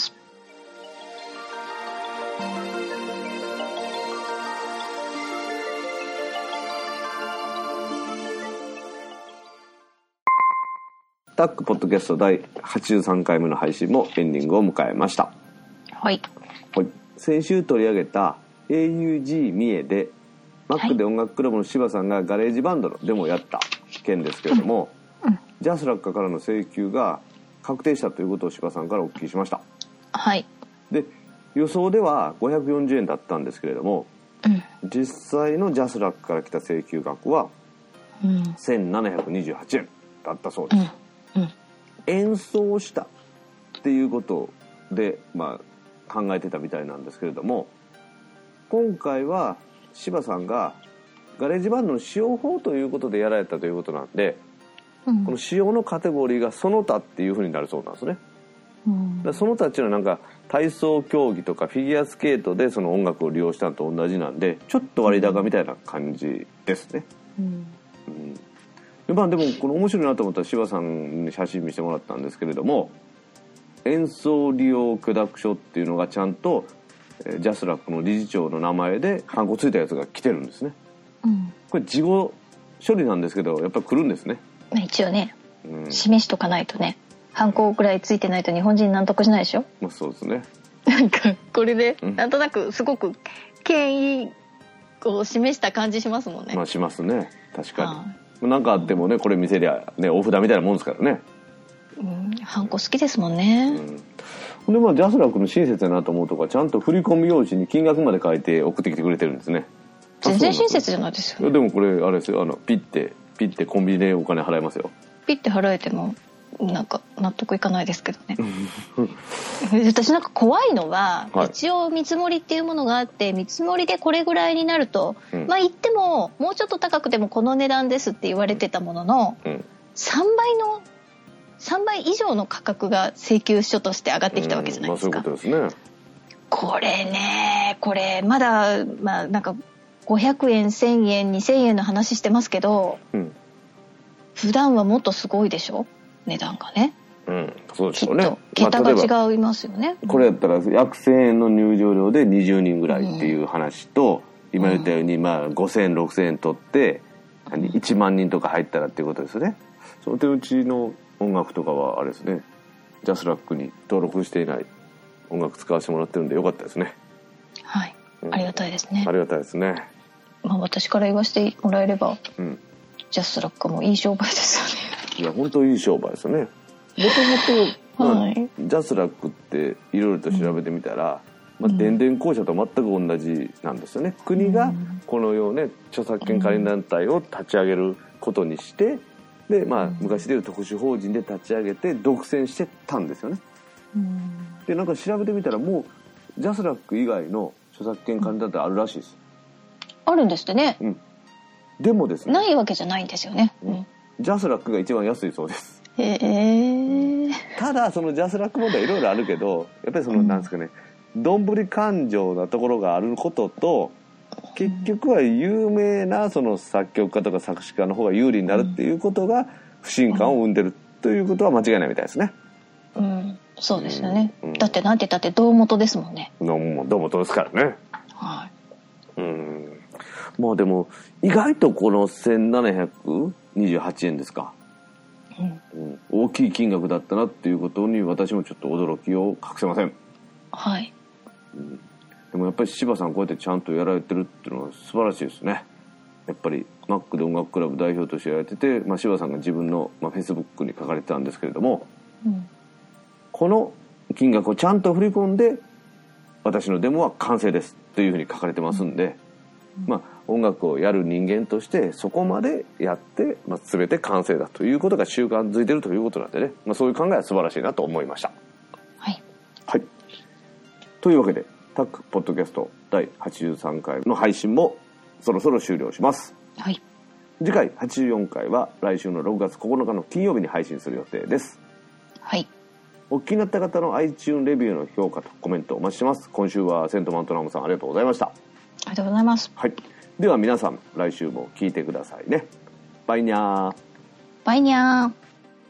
タックポッドキャスト第はちじゅうさんかいめの配信もエンディングを迎えました。 はい、 はい、先週取り上げた エーユージー 三重でマックで音楽クラブの柴さんがガレージバンドのデモをやった件ですけれども、うんうん、ジャスラッカからの請求が確定したということを柴さんからお聞きしました。 はい。 で、予想ではごひゃくよんじゅうえんだったんですけれども、うん、実際のジャスラックから来た請求額はせんななひゃくにじゅうはちえんだったそうです。うんうん、演奏したっていうことで、まあ、考えてたみたいなんですけれども、今回は柴さんがガレージバンドの使用法ということでやられたということなんで、うん、この使用のカテゴリーがその他っていう風になるそうなんですね。うん、だその他っていうのはなんか体操競技とかフィギュアスケートでその音楽を利用したのと同じなんで、ちょっと割高みたいな感じですね。うんうんでまあ、でもこの面白いなと思ったら柴さんに写真見せてもらったんですけれども、演奏利用許諾書っていうのがちゃんとジャスラックの理事長の名前でハンコついたやつが来てるんですね。うん、これ事後処理なんですけどやっぱり来るんですね。 一応ね、うん、示しとかないとね、ハンコぐらいついてないと日本人納得しないでしょ。 まあ、そうですね。 なんかこれでなんとなくすごく権威を示した感じしますもんね。 まあしますね、確かに。はあ、なんかあってもね、これ見せりゃね、お札みたいなもんですからね。 うん、ハンコ好きですもんね。 うん、でまあジャスラックの親切だなと思うとか、ちゃんと振り込み用紙に金額まで書いて送ってきてくれてるんですね。 全然親切じゃないですよ。 でもこれあれですよ、あのピッてピッてコンビニでお金払いますよ。 ピッて払えてもなんか納得いかないですけどね。私なんか怖いのは、はい、一応見積もりっていうものがあって、見積もりでこれぐらいになると、うん、まあ言ってももうちょっと高くてもこの値段ですって言われてたものの、うん、さんばいのさんばい以上の価格が請求書として上がってきたわけじゃないですか。 うんまあ、そういうことですね。 これね、これまだまあなんかごひゃくえんせんえんにせんえんの話してますけど、うん、普段はもっとすごいでしょ、値段がね。 うん、そうでしょうね。 桁が違いますよね。 これやったら約せんえんの入場料でにじゅうにんぐらいっていう話と、うん、今言ったようにまあごせんえんろくせんえん取って、うん、いちまんにんとか入ったらっていうことですよね。その手うちの音楽とかはあれですね、ジャスラックに登録していない音楽使わせてもらってるんでよかったですね。 はい、うん、ありがたいですね。 ありがたいですね。 まあ私から言わせてもらえれば、うん、ジャスラックもいい商売ですよね。 いや本当いい商売ですよね。もともとジャスラックっていろいろと調べてみたら、うんまあ、電電公社と全く同じなんですよね。国がこのようね著作権管理団体を立ち上げることにして、でまあ昔でいう特殊法人で立ち上げて独占してたんですよね。うん、でなんか調べてみたらもうジャスラック以外の著作権管理団体あるらしいです。 あるんですってね。うん、 でもですね。 ないわけじゃないんですよね。うん、 ジャスラックが一番安いそうです。 へえ。 ただそのジャスラック問題いろいろあるけど、やっぱりその、うん、なんですかね、 どんぶり勘定なところがあることと、結局は有名なその作曲家とか作詞家の方が有利になるっていうことが不信感を生んでるということは間違いないみたいですね。 うん、そうですよね、うん、だってなんて言ったって胴元ですもんね。 胴元ですからね。はい。うん。まあでも意外とこのせんななひゃくにじゅうはちえんですか、うんうん、大きい金額だったなっていうことに私もちょっと驚きを隠せません。 はい、 うん、でもやっぱり柴さんこうやってちゃんとやられてるっていうのは素晴らしいですね。やっぱりマックで音楽クラブ代表としてやられてて、まあ、柴さんが自分の、まあ、フェイスブックに書かれてたんですけれども、うん、この金額をちゃんと振り込んで私のデモは完成ですというふうに書かれてますんで、うん、まあ音楽をやる人間としてそこまでやって、まあ、全て完成だということが習慣づいてるということなんでね、まあ、そういう考えは素晴らしいなと思いました。 はい、 はい、というわけでタックポッドキャストだいはちじゅうさんかいの配信もそろそろ終了します。 はい、 次回はちじゅうよんかいは来週のろくがつここのかの金曜日に配信する予定です。 はい、 お聞きになった方の iTunes レビューの評価とコメントお待ちしてます。今週はセントマントナムさんありがとうございました。 ありがとうございます。 はい、では皆さん来週も聞いてくださいね。バイニャー。 バイニャー。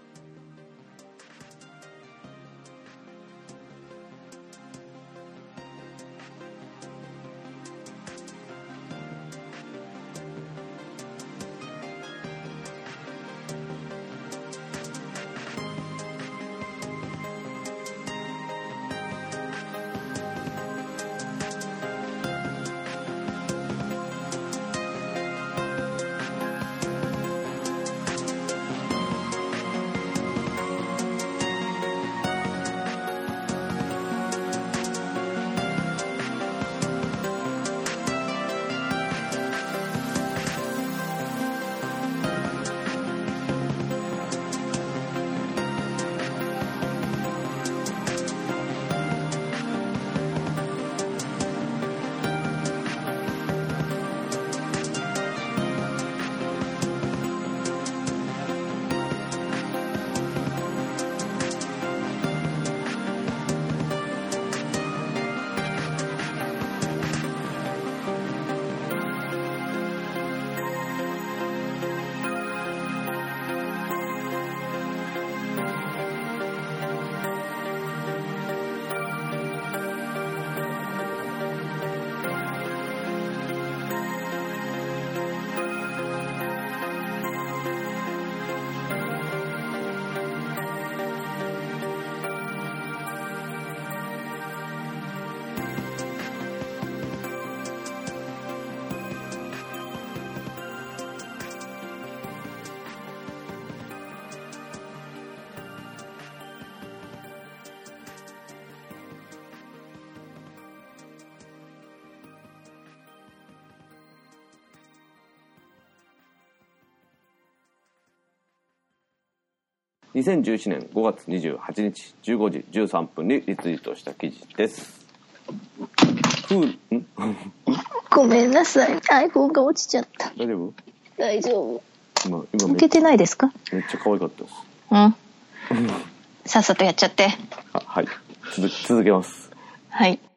にせんじゅういちねんごがつにじゅうはちにちじゅうごじじゅうさんぷんにリツイートした記事です。 ごめんなさい、 iPhone が落ちちゃった。 大丈夫？ 大丈夫。 今今受けてないですか？ めっちゃ可愛かったです。 うんさっさとやっちゃって。 は、はい、続、続けます。 はい。